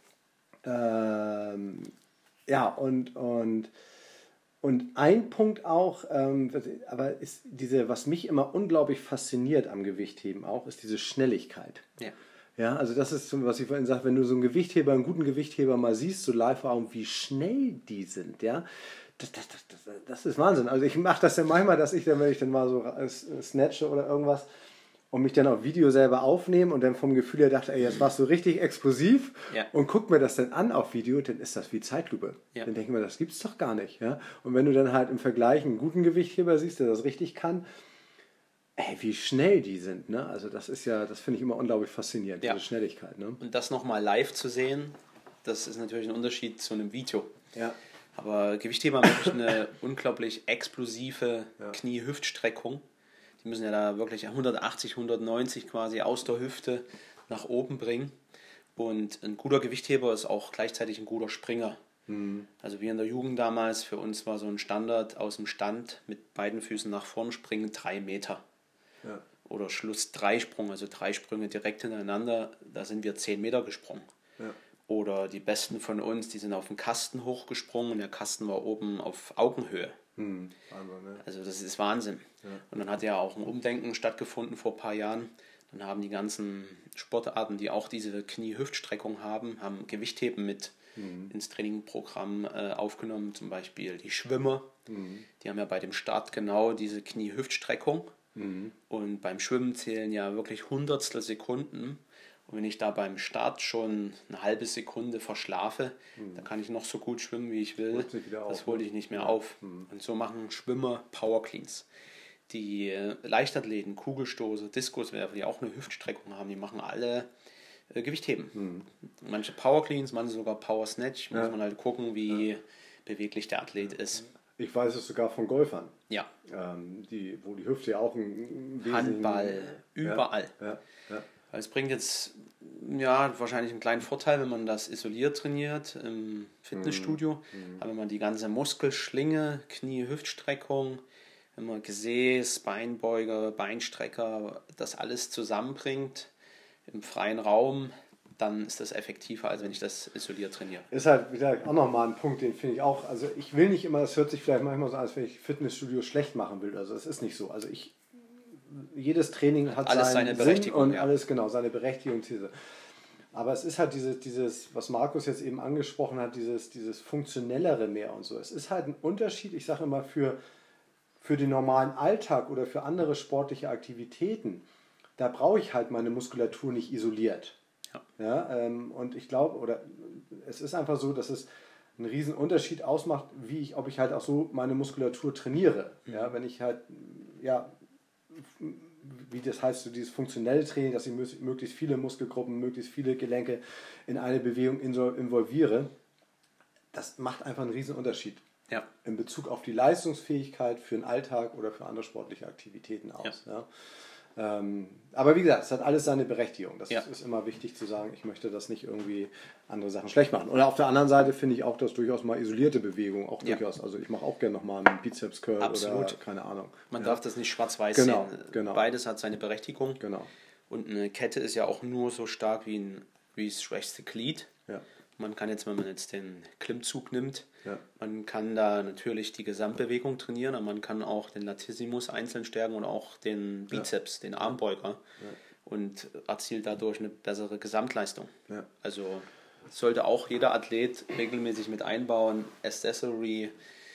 A: Und ein Punkt auch, aber ist was mich immer unglaublich fasziniert am Gewichtheben auch, ist diese Schnelligkeit. Ja, also das ist so, was ich vorhin sagte, wenn du so einen guten Gewichtheber mal siehst, so live vor Augen, wie schnell die sind, ja. Das ist Wahnsinn. Also ich mache das ja manchmal, dass ich dann, wenn ich dann mal so snatche oder irgendwas und mich dann auf Video selber aufnehme und dann vom Gefühl her dachte, ey, jetzt warst du richtig explosiv und guck mir das dann an auf Video, dann ist das wie Zeitlupe. Dann denke ich mir, das gibt's doch gar nicht. Ja? Und wenn du dann halt im Vergleich einen guten Gewichtheber siehst, der das richtig kann, ey, wie schnell die sind. Ne? Also das finde ich immer unglaublich faszinierend, diese Schnelligkeit. Ne?
B: Und das nochmal live zu sehen, das ist natürlich ein Unterschied zu einem Video.
A: Ja.
B: Aber Gewichtheber haben wirklich eine unglaublich explosive Knie-Hüftstreckung. Die müssen ja da wirklich 180, 190 quasi aus der Hüfte nach oben bringen. Und ein guter Gewichtheber ist auch gleichzeitig ein guter Springer. Also wir in der Jugend damals, für uns war so ein Standard aus dem Stand mit beiden Füßen nach vorn springen 3 Meter.
A: Ja.
B: Oder Schluss-Dreisprung, also 3 Sprünge direkt hintereinander, da sind wir 10 Meter gesprungen.
A: Ja.
B: Oder die Besten von uns, die sind auf den Kasten hochgesprungen und der Kasten war oben auf Augenhöhe. Also das ist Wahnsinn. Ja. Und dann hat ja auch ein Umdenken stattgefunden vor ein paar Jahren. Dann haben die ganzen Sportarten, die auch diese Knie-Hüftstreckung haben Gewichtheben mit ins Trainingprogramm aufgenommen. Zum Beispiel die Schwimmer. Die haben ja bei dem Start genau diese Knie-Hüftstreckung. Und beim Schwimmen zählen ja wirklich Hundertstel Sekunden. Und wenn ich da beim Start schon eine halbe Sekunde verschlafe, dann kann ich noch so gut schwimmen, wie ich will. Das hole ich nicht mehr auf. Und so machen Schwimmer Power Cleans. Die Leichtathleten, Kugelstoßer, Diskuswerfer, die auch eine Hüftstreckung haben, die machen alle Gewichtheben. Manche Power Cleans, manche sogar Power Snatch. Muss man halt gucken, wie beweglich der Athlet ist.
A: Ich weiß es sogar von Golfern.
B: Ja.
A: Wo die Hüfte ja auch ein
B: Handball, überall.
A: Ja.
B: Es bringt jetzt wahrscheinlich einen kleinen Vorteil, wenn man das isoliert trainiert im Fitnessstudio. Aber wenn man die ganze Muskelschlinge, Knie, Hüftstreckung, wenn man Gesäß, Beinbeuger, Beinstrecker, das alles zusammenbringt im freien Raum, dann ist das effektiver, als wenn ich das isoliert trainiere.
A: Ist halt, wie gesagt, auch nochmal ein Punkt, den finde ich auch, also ich will nicht immer, das hört sich vielleicht manchmal so an, als wenn ich Fitnessstudio schlecht machen will, also es ist nicht so, also jedes Training hat
B: seine Berechtigung
A: und alles, genau, seine Berechtigung. Aber es ist halt dieses, was Markus jetzt eben angesprochen hat, dieses Funktionellere mehr und so. Es ist halt ein Unterschied, ich sage immer, für den normalen Alltag oder für andere sportliche Aktivitäten, da brauche ich halt meine Muskulatur nicht isoliert. Und ich glaube, oder es ist einfach so, dass es einen riesen Unterschied ausmacht, ob ich halt auch so meine Muskulatur trainiere. Ja, wenn ich halt, wie das heißt, so dieses funktionelle Training, dass ich möglichst viele Muskelgruppen, möglichst viele Gelenke in eine Bewegung involviere, das macht einfach einen riesen Unterschied in Bezug auf die Leistungsfähigkeit für den Alltag oder für andere sportliche Aktivitäten aus. Ja. Aber wie gesagt, es hat alles seine Berechtigung. Das
B: Ja.
A: ist immer wichtig zu sagen, ich möchte das nicht irgendwie andere Sachen schlecht machen. Oder auf der anderen Seite finde ich auch, dass durchaus mal isolierte Bewegungen auch durchaus, also ich mache auch gerne nochmal einen Bizeps-Curl oder keine Ahnung.
B: Man darf das nicht schwarz-weiß
A: Genau,
B: sehen.
A: genau.
B: Beides hat seine Berechtigung.
A: Genau.
B: Und eine Kette ist ja auch nur so stark wie das schwächste Glied.
A: Ja.
B: Man kann jetzt, wenn man jetzt den Klimmzug nimmt,
A: Ja.
B: man kann da natürlich die Gesamtbewegung trainieren, aber man kann auch den Latissimus einzeln stärken und auch den Bizeps, den Armbeuger und erzielt dadurch eine bessere Gesamtleistung.
A: Ja.
B: Also sollte auch jeder Athlet regelmäßig mit einbauen, Accessory,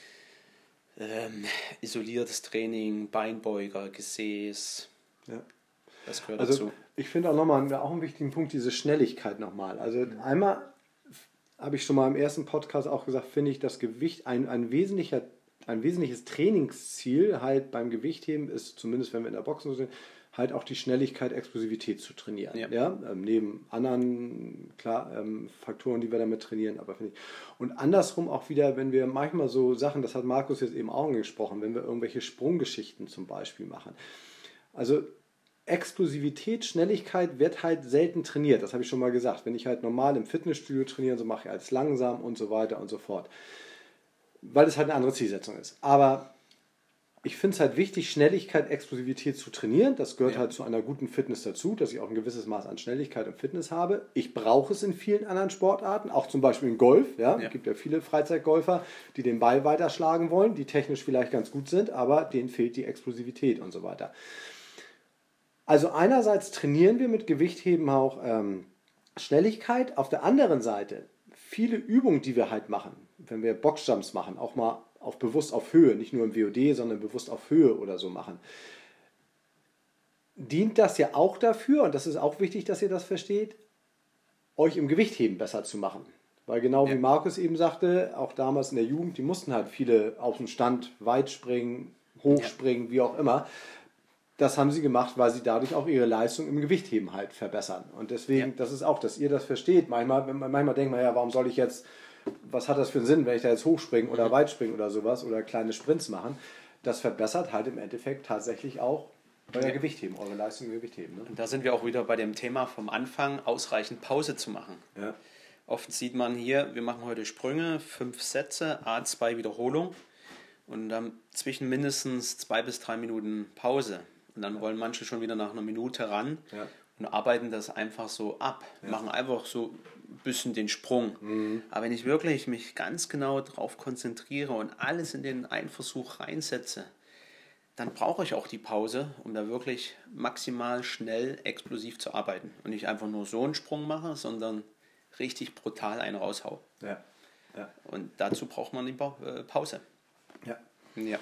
B: isoliertes Training, Beinbeuger, Gesäß.
A: Ja.
B: Das gehört
A: Also
B: dazu.
A: ich finde auch einen wichtigen Punkt, diese Schnelligkeit nochmal. Also einmal habe ich schon mal im ersten Podcast auch gesagt, finde ich das Gewicht ein wesentliches Trainingsziel halt beim Gewichtheben ist, zumindest wenn wir in der Boxen sind, halt auch die Schnelligkeit, Explosivität zu trainieren. Ja. Neben anderen Faktoren, die wir damit trainieren. Aber finde ich. Und andersrum auch wieder, wenn wir manchmal so Sachen, das hat Markus jetzt eben auch angesprochen, wenn wir irgendwelche Sprunggeschichten zum Beispiel machen. Also Explosivität, Schnelligkeit wird halt selten trainiert. Das habe ich schon mal gesagt. Wenn ich halt normal im Fitnessstudio trainiere, so mache ich als langsam und so weiter und so fort. Weil es halt eine andere Zielsetzung ist. Aber ich finde es halt wichtig, Schnelligkeit, Explosivität zu trainieren. Das gehört halt zu einer guten Fitness dazu, dass ich auch ein gewisses Maß an Schnelligkeit und Fitness habe. Ich brauche es in vielen anderen Sportarten, auch zum Beispiel in Golf. Ja? Es gibt ja viele Freizeitgolfer, die den Ball weiterschlagen wollen, die technisch vielleicht ganz gut sind, aber denen fehlt die Explosivität und so weiter. Also einerseits trainieren wir mit Gewichtheben auch Schnelligkeit. Auf der anderen Seite viele Übungen, die wir halt machen, wenn wir Boxjumps machen, auch mal bewusst auf Höhe, nicht nur im WOD, sondern bewusst auf Höhe oder so machen, dient das ja auch dafür, und das ist auch wichtig, dass ihr das versteht, euch im Gewichtheben besser zu machen. Weil genau wie Markus eben sagte, auch damals in der Jugend, die mussten halt viele aus dem Stand weit springen, hochspringen, wie auch immer. Das haben sie gemacht, weil sie dadurch auch ihre Leistung im Gewichtheben halt verbessern. Und deswegen, das ist auch, dass ihr das versteht. Manchmal denkt man ja, warum soll ich jetzt, was hat das für einen Sinn, wenn ich da jetzt hochspringen oder weit springen oder sowas oder kleine Sprints machen. Das verbessert halt im Endeffekt tatsächlich auch euer Gewichtheben, eure Leistung im Gewichtheben. Ne?
B: Und da sind wir auch wieder bei dem Thema vom Anfang, ausreichend Pause zu machen.
A: Ja.
B: Oft sieht man hier, wir machen heute Sprünge, 5 Sätze, A2 Wiederholung und dann zwischen mindestens 2 bis 3 Minuten Pause. Und dann wollen manche schon wieder nach einer Minute ran und arbeiten das einfach so ab. Machen einfach so ein bisschen den Sprung. Aber wenn ich wirklich mich ganz genau darauf konzentriere und alles in den einen Versuch reinsetze, dann brauche ich auch die Pause, um da wirklich maximal schnell explosiv zu arbeiten. Und nicht einfach nur so einen Sprung mache, sondern richtig brutal einen raushau.
A: Ja. Ja.
B: Und dazu braucht man die Pause.
A: Ja.
B: Ja.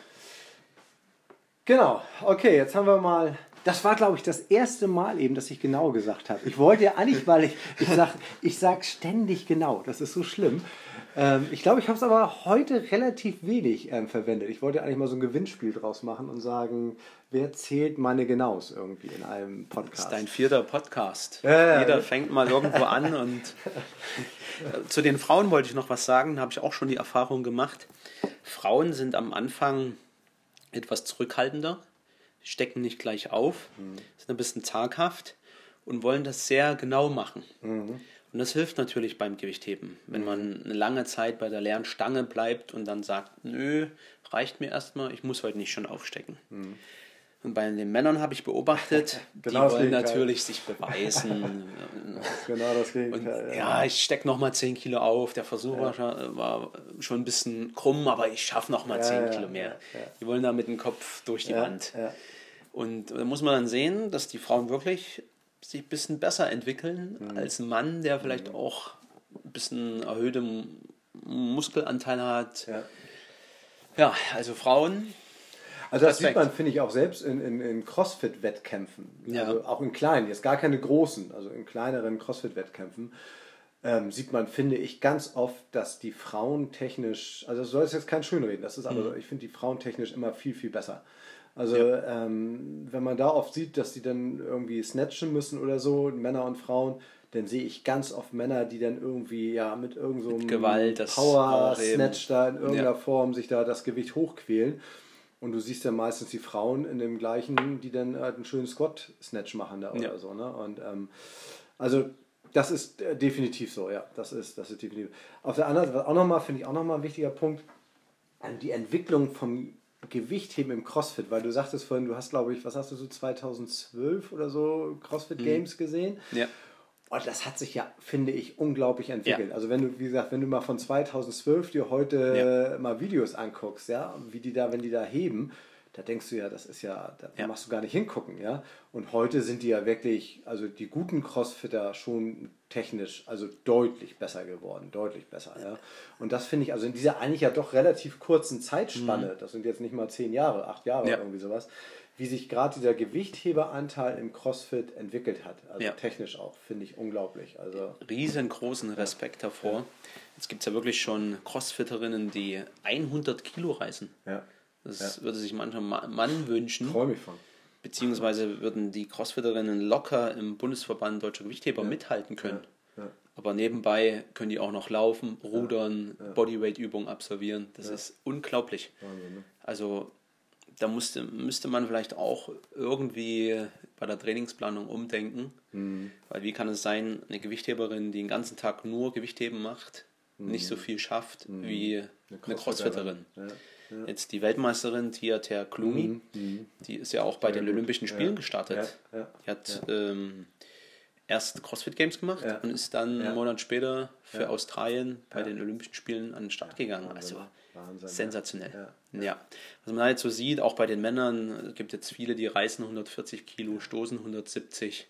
A: Genau, okay, jetzt haben wir mal, das war glaube ich das erste Mal eben, dass ich genau gesagt habe. Ich wollte ja eigentlich, weil ich sag ständig genau, das ist so schlimm. Ich glaube, ich habe es aber heute relativ wenig verwendet. Ich wollte eigentlich mal so ein Gewinnspiel draus machen und sagen, wer zählt meine Genaus irgendwie in einem Podcast.
B: Das ist dein 4. Podcast. Jeder fängt mal irgendwo an und zu den Frauen wollte ich noch was sagen, da habe ich auch schon die Erfahrung gemacht. Frauen sind am Anfang etwas zurückhaltender, stecken nicht gleich auf, sind ein bisschen zaghaft und wollen das sehr genau machen. Und das hilft natürlich beim Gewichtheben. Wenn man eine lange Zeit bei der leeren Stange bleibt und dann sagt, nö, reicht mir erstmal, ich muss heute nicht schon aufstecken. Und bei den Männern habe ich beobachtet,
A: Genau
B: die wollen natürlich sich beweisen.
A: Genau das Gegenteil.
B: Und ja, ich stecke nochmal 10 Kilo auf. Der Versuch war schon ein bisschen krumm, aber ich schaffe nochmal 10 Kilo mehr. Die wollen da mit dem Kopf durch die Wand. Ja. Und da muss man dann sehen, dass die Frauen wirklich sich ein bisschen besser entwickeln als ein Mann, der vielleicht auch ein bisschen erhöhten Muskelanteil hat. Ja, also Frauen.
A: Also das sieht man, finde ich, auch selbst in Crossfit-Wettkämpfen. Also auch in kleinen, jetzt gar keine großen, also in kleineren Crossfit-Wettkämpfen sieht man, finde ich, ganz oft, dass die Frauen technisch, also das soll jetzt kein Schönreden, das ist aber, ich finde die Frauen technisch immer viel, viel besser. Also wenn man da oft sieht, dass die dann irgendwie snatchen müssen oder so, Männer und Frauen, dann sehe ich ganz oft Männer, die dann irgendwie mit irgend so einem
B: Gewalt,
A: Power-Snatch da in irgendeiner Form sich da das Gewicht hochquälen. Und du siehst ja meistens die Frauen in dem gleichen, die dann einen schönen Squat-Snatch machen da oder so. Ne? Und also das ist definitiv so, ja. Das ist definitiv. Auf der anderen Seite finde ich auch nochmal ein wichtiger Punkt, die Entwicklung vom Gewichtheben im CrossFit, weil du sagtest vorhin, du hast, glaube ich, was hast du so 2012 oder so CrossFit Games gesehen?
B: Ja.
A: Und das hat sich ja, finde ich, unglaublich entwickelt. Ja. Also wenn du, wie gesagt, wenn du mal von 2012 dir heute mal Videos anguckst, ja, wenn die da heben, da denkst du ja, das ist ja, da machst du gar nicht hingucken, ja. Und heute sind die ja wirklich, also die guten Crossfitter schon technisch, also deutlich besser geworden, deutlich besser, ja. Und das finde ich, also in dieser eigentlich ja doch relativ kurzen Zeitspanne, das sind jetzt nicht mal 10 Jahre, 8 Jahre oder irgendwie sowas, wie sich gerade dieser Gewichtheberanteil im CrossFit entwickelt hat, also technisch auch, finde ich unglaublich. Also
B: riesengroßen Respekt davor. Ja. Jetzt gibt es ja wirklich schon Crossfitterinnen, die 100 Kilo reißen. Ja. Das würde sich mancher Mann wünschen.
A: Freue mich von.
B: Beziehungsweise würden die Crossfitterinnen locker im Bundesverband Deutscher Gewichtheber mithalten können. Ja. Aber nebenbei können die auch noch laufen, rudern, Bodyweight-Übungen absolvieren. Das ist unglaublich. Wahnsinn, ne? Also da müsste man vielleicht auch irgendwie bei der Trainingsplanung umdenken. Weil wie kann es sein, eine Gewichtheberin, die den ganzen Tag nur Gewichtheben macht, nicht so viel schafft wie eine Crossfitterin. Ja. Jetzt die Weltmeisterin Tia Klumi, die ist ja auch bei den Olympischen Spielen gestartet. Die hat erst CrossFit Games gemacht und ist dann einen Monat später für Australien bei den Olympischen Spielen an den Start gegangen. Also Wahnsinn, sensationell. Ja. Was man da jetzt so sieht, auch bei den Männern, es gibt jetzt viele, die reißen 140 Kilo, stoßen 170.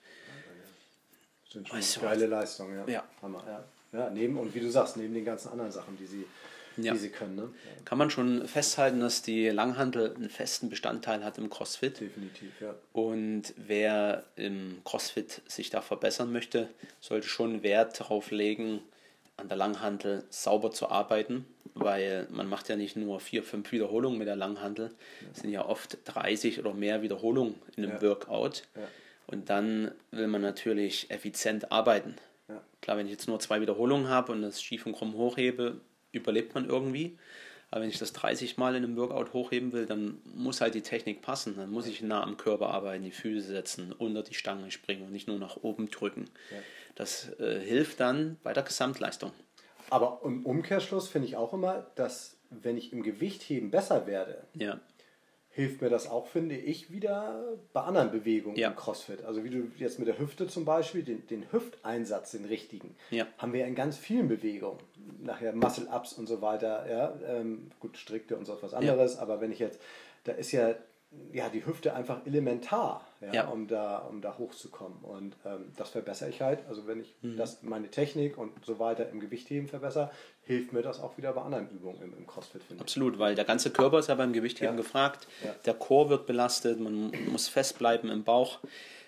A: Das sind schon geile Leistungen, ja. Hammer, ja, und wie du sagst, neben den ganzen anderen Sachen, die sie können. Ne?
B: Kann man schon festhalten, dass die Langhantel einen festen Bestandteil hat im CrossFit.
A: Definitiv, ja.
B: Und wer im CrossFit sich da verbessern möchte, sollte schon Wert darauf legen, an der Langhantel sauber zu arbeiten, weil man macht ja nicht nur 4-5 Wiederholungen mit der Langhantel, es sind ja oft 30 oder mehr Wiederholungen in einem Workout. Ja. Und dann will man natürlich effizient arbeiten. Ja. Klar, wenn ich jetzt nur 2 Wiederholungen habe und das schief und krumm hochhebe, überlebt man irgendwie. Aber wenn ich das 30 Mal in einem Workout hochheben will, dann muss halt die Technik passen. Dann muss ich nah am Körper arbeiten, die Füße setzen, unter die Stange springen und nicht nur nach oben drücken. Ja. Das hilft dann bei der Gesamtleistung.
A: Aber im Umkehrschluss finde ich auch immer, dass wenn ich im Gewichtheben besser werde, hilft mir das auch, finde ich, wieder bei anderen Bewegungen im CrossFit. Also wie du jetzt mit der Hüfte zum Beispiel, den Hüfteinsatz, den richtigen, haben wir in ganz vielen Bewegungen. Nachher Muscle-Ups und so weiter, gut, Strikte und so was anderes, aber wenn ich jetzt, da ist ja die Hüfte einfach elementar, um da hochzukommen. Und das verbessere ich halt. Also wenn ich meine Technik und so weiter im Gewichtheben verbessere, hilft mir das auch wieder bei anderen Übungen im CrossFit, finde ich.
B: Absolut, weil der ganze Körper ist ja beim Gewichtheben gefragt. Ja. Der Core wird belastet, man muss festbleiben im Bauch.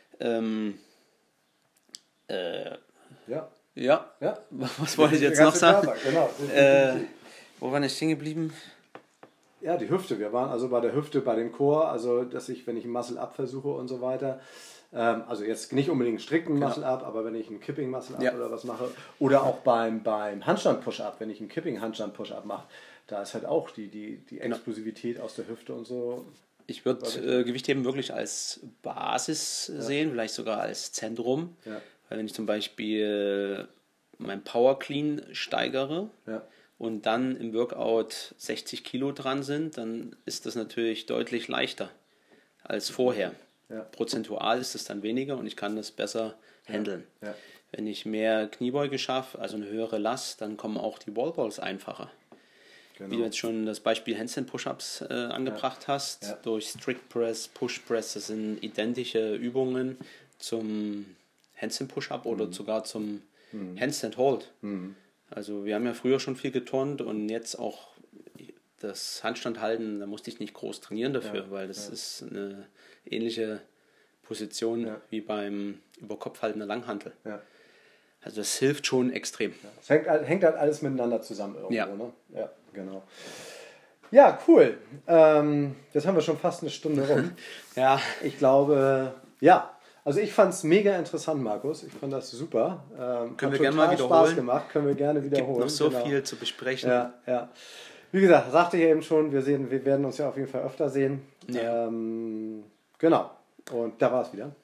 B: Was wollte ich jetzt noch sagen?
A: Genau.
B: Wo war ich stehen geblieben?
A: Ja, die Hüfte. Wir waren also bei der Hüfte, bei dem Core, also dass ich, wenn ich ein Muscle-Up versuche und so weiter, also jetzt nicht unbedingt einen strikten Muscle-Up, aber wenn ich einen Kipping Muscle-Up oder was mache, oder auch beim Handstand-Push-Up, wenn ich einen Kipping Handstand-Push-Up mache, da ist halt auch die Explosivität aus der Hüfte und so.
B: Ich würde Gewichtheben wirklich als Basis sehen, vielleicht sogar als Zentrum, weil wenn ich zum Beispiel mein Power Clean steigere, und dann im Workout 60 Kilo dran sind, dann ist das natürlich deutlich leichter als vorher. Ja. Prozentual ist es dann weniger und ich kann das besser handeln. Ja. Wenn ich mehr Kniebeuge schaffe, also eine höhere Last, dann kommen auch die Wallballs einfacher. Genau. Wie du jetzt schon das Beispiel Handstand Push-Ups angebracht hast, durch Strict Press, Push Press, das sind identische Übungen zum Handstand Push-Up oder sogar zum Handstand Hold. Also wir haben ja früher schon viel geturnt und jetzt auch das Handstandhalten, da musste ich nicht groß trainieren dafür, weil das ist eine ähnliche Position wie beim Überkopfhalten der Langhantel. Ja. Also das hilft schon extrem.
A: Es hängt halt alles miteinander zusammen irgendwo, ne? Ja, genau. Ja, cool. Jetzt haben wir schon fast eine Stunde rum. Ich glaube, also ich fand es mega interessant, Markus. Ich fand das super.
B: Können wir gerne mal wiederholen.
A: Spaß gemacht. Können wir gerne wiederholen.
B: Es gibt noch so viel zu besprechen.
A: Ja. Wie gesagt, sagte ich ja eben schon, wir werden uns ja auf jeden Fall öfter sehen.
B: Ja.
A: Genau. Und da war es wieder.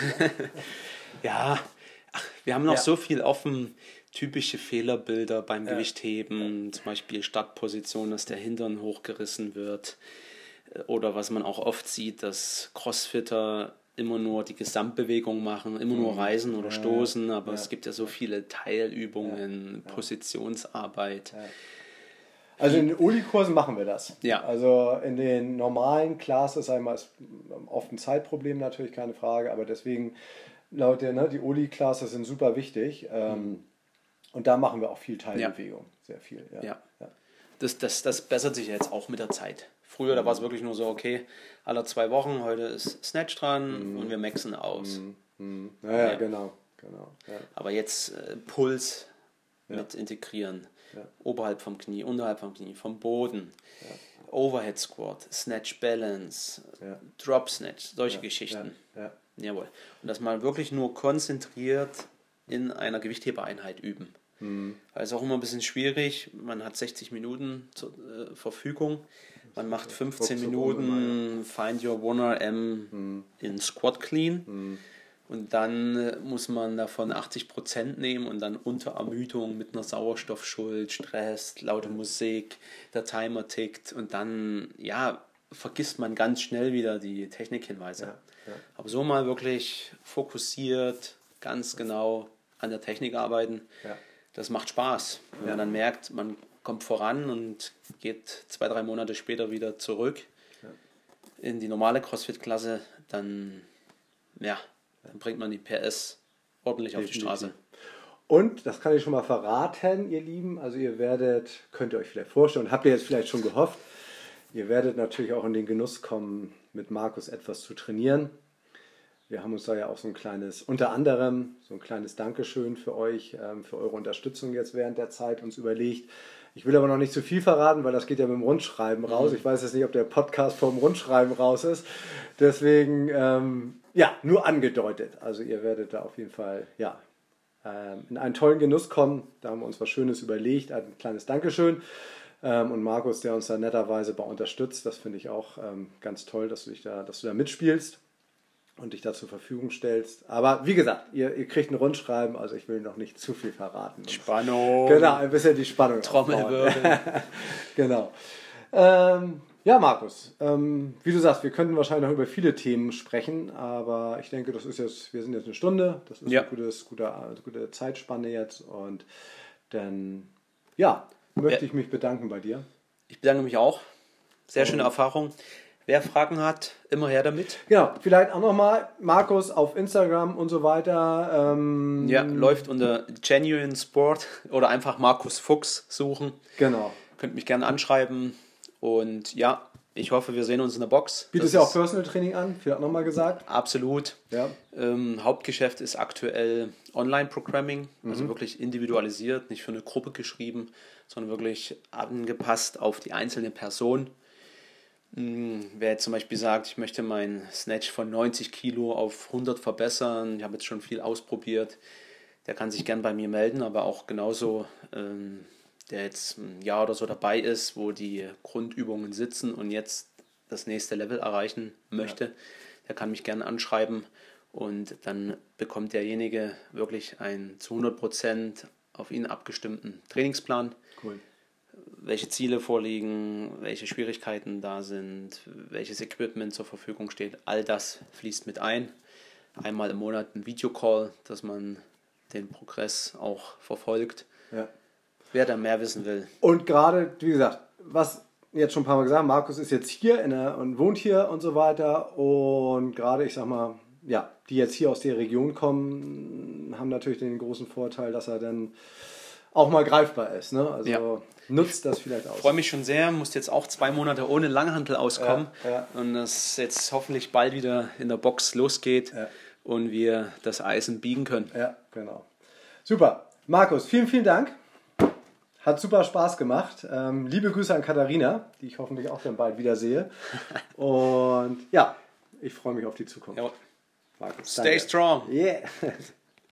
B: Ja, wir haben noch so viel offen. Typische Fehlerbilder beim Gewichtheben, zum Beispiel Startposition, dass der Hintern hochgerissen wird. Oder was man auch oft sieht, dass Crossfitter immer nur die Gesamtbewegung machen, immer nur reisen oder stoßen, aber es gibt ja so viele Teilübungen, Positionsarbeit.
A: Ja. Also in den Uli-Kursen machen wir das.
B: Ja.
A: Also in den normalen Classes ist oft ein Zeitproblem natürlich, keine Frage, aber deswegen, Leute, ne, die Uli-Classes sind super wichtig. Und da machen wir auch viel Teilbewegung, sehr viel. Ja.
B: Das bessert sich jetzt auch mit der Zeit. Früher, da war es wirklich nur so, okay, alle 2 Wochen, heute ist Snatch dran und wir maxen aus.
A: Ja, genau. Ja.
B: Aber jetzt Puls mit integrieren. Ja. Oberhalb vom Knie, unterhalb vom Knie, vom Boden. Ja. Overhead Squat, Snatch Balance, Drop Snatch, solche Geschichten.
A: Ja.
B: Jawohl. Und das mal wirklich nur konzentriert in einer Gewichthebereinheit üben. Weil es auch immer ein bisschen schwierig, man hat 60 Minuten zur Verfügung, man macht 15 Minuten Find Your 1RM in Squat Clean und dann muss man davon 80% nehmen und dann unter Ermüdung mit einer Sauerstoffschuld, Stress, laute Musik, der Timer tickt und dann vergisst man ganz schnell wieder die Technikhinweise. Aber so mal wirklich fokussiert, ganz genau an der Technik arbeiten. Das macht Spaß. Wenn man dann merkt, man kommt voran und geht 2-3 Monate später wieder zurück in die normale CrossFit-Klasse, dann bringt man die PS ordentlich auf die Straße.
A: Und, das kann ich schon mal verraten, ihr Lieben, also könnt ihr euch vielleicht vorstellen, habt ihr jetzt vielleicht schon gehofft, ihr werdet natürlich auch in den Genuss kommen, mit Markus etwas zu trainieren. Wir haben uns da ja auch unter anderem so ein kleines Dankeschön für euch, für eure Unterstützung jetzt während der Zeit uns überlegt. Ich will aber noch nicht zu viel verraten, weil das geht ja mit dem Rundschreiben raus. Ich weiß jetzt nicht, ob der Podcast vom Rundschreiben raus ist. Deswegen, nur angedeutet. Also ihr werdet da auf jeden Fall, in einen tollen Genuss kommen. Da haben wir uns was Schönes überlegt, ein kleines Dankeschön. Und Markus, der uns da netterweise bei unterstützt, das finde ich auch ganz toll, dass du da mitspielst und dich da zur Verfügung stellst. Aber wie gesagt, ihr kriegt ein Rundschreiben, also ich will noch nicht zu viel verraten.
B: Spannung.
A: Genau, ein bisschen die Spannung.
B: Trommelwirbel.
A: Genau. Markus, wie du sagst, wir könnten wahrscheinlich noch über viele Themen sprechen, aber ich denke, wir sind jetzt eine Stunde, das ist eine gute Zeitspanne jetzt und dann, möchte ich mich bedanken bei dir.
B: Ich bedanke mich auch. Sehr schöne Erfahrung. Wer Fragen hat, immer her damit.
A: Genau, vielleicht auch nochmal Markus auf Instagram und so weiter.
B: Läuft unter Genuine Sport oder einfach Markus Fuchs suchen.
A: Genau.
B: Könnt mich gerne anschreiben und ich hoffe, wir sehen uns in der Box.
A: Bietest ja auch Personal Training an, vielleicht auch nochmal gesagt.
B: Absolut. Ja. Hauptgeschäft ist aktuell Online-Programming, also wirklich individualisiert, nicht für eine Gruppe geschrieben, sondern wirklich angepasst auf die einzelne Person. Wer jetzt zum Beispiel sagt, ich möchte meinen Snatch von 90 Kilo auf 100 verbessern, ich habe jetzt schon viel ausprobiert, der kann sich gern bei mir melden, aber auch genauso, der jetzt ein Jahr oder so dabei ist, wo die Grundübungen sitzen und jetzt das nächste Level erreichen möchte, der kann mich gerne anschreiben und dann bekommt derjenige wirklich einen zu 100% auf ihn abgestimmten Trainingsplan.
A: Cool.
B: Welche Ziele vorliegen, welche Schwierigkeiten da sind, welches Equipment zur Verfügung steht, all das fließt mit ein. Einmal im Monat ein Videocall, dass man den Progress auch verfolgt. Ja. Wer da mehr wissen will.
A: Und gerade, wie gesagt, was jetzt schon ein paar Mal gesagt, Markus ist jetzt hier und wohnt hier und so weiter. Und gerade, ich sag mal, die jetzt hier aus der Region kommen, haben natürlich den großen Vorteil, dass er dann auch mal greifbar ist. Ne? Also nutzt das vielleicht aus.
B: Ich freue mich schon sehr, muss jetzt auch 2 Monate ohne Langhantel auskommen und das jetzt hoffentlich bald wieder in der Box losgeht und wir das Eisen biegen können.
A: Ja, genau. Super. Markus, vielen, vielen Dank. Hat super Spaß gemacht. Liebe Grüße an Katharina, die ich hoffentlich auch dann bald wieder sehe. Und ich freue mich auf die Zukunft.
B: Markus, Stay strong.
A: Yeah.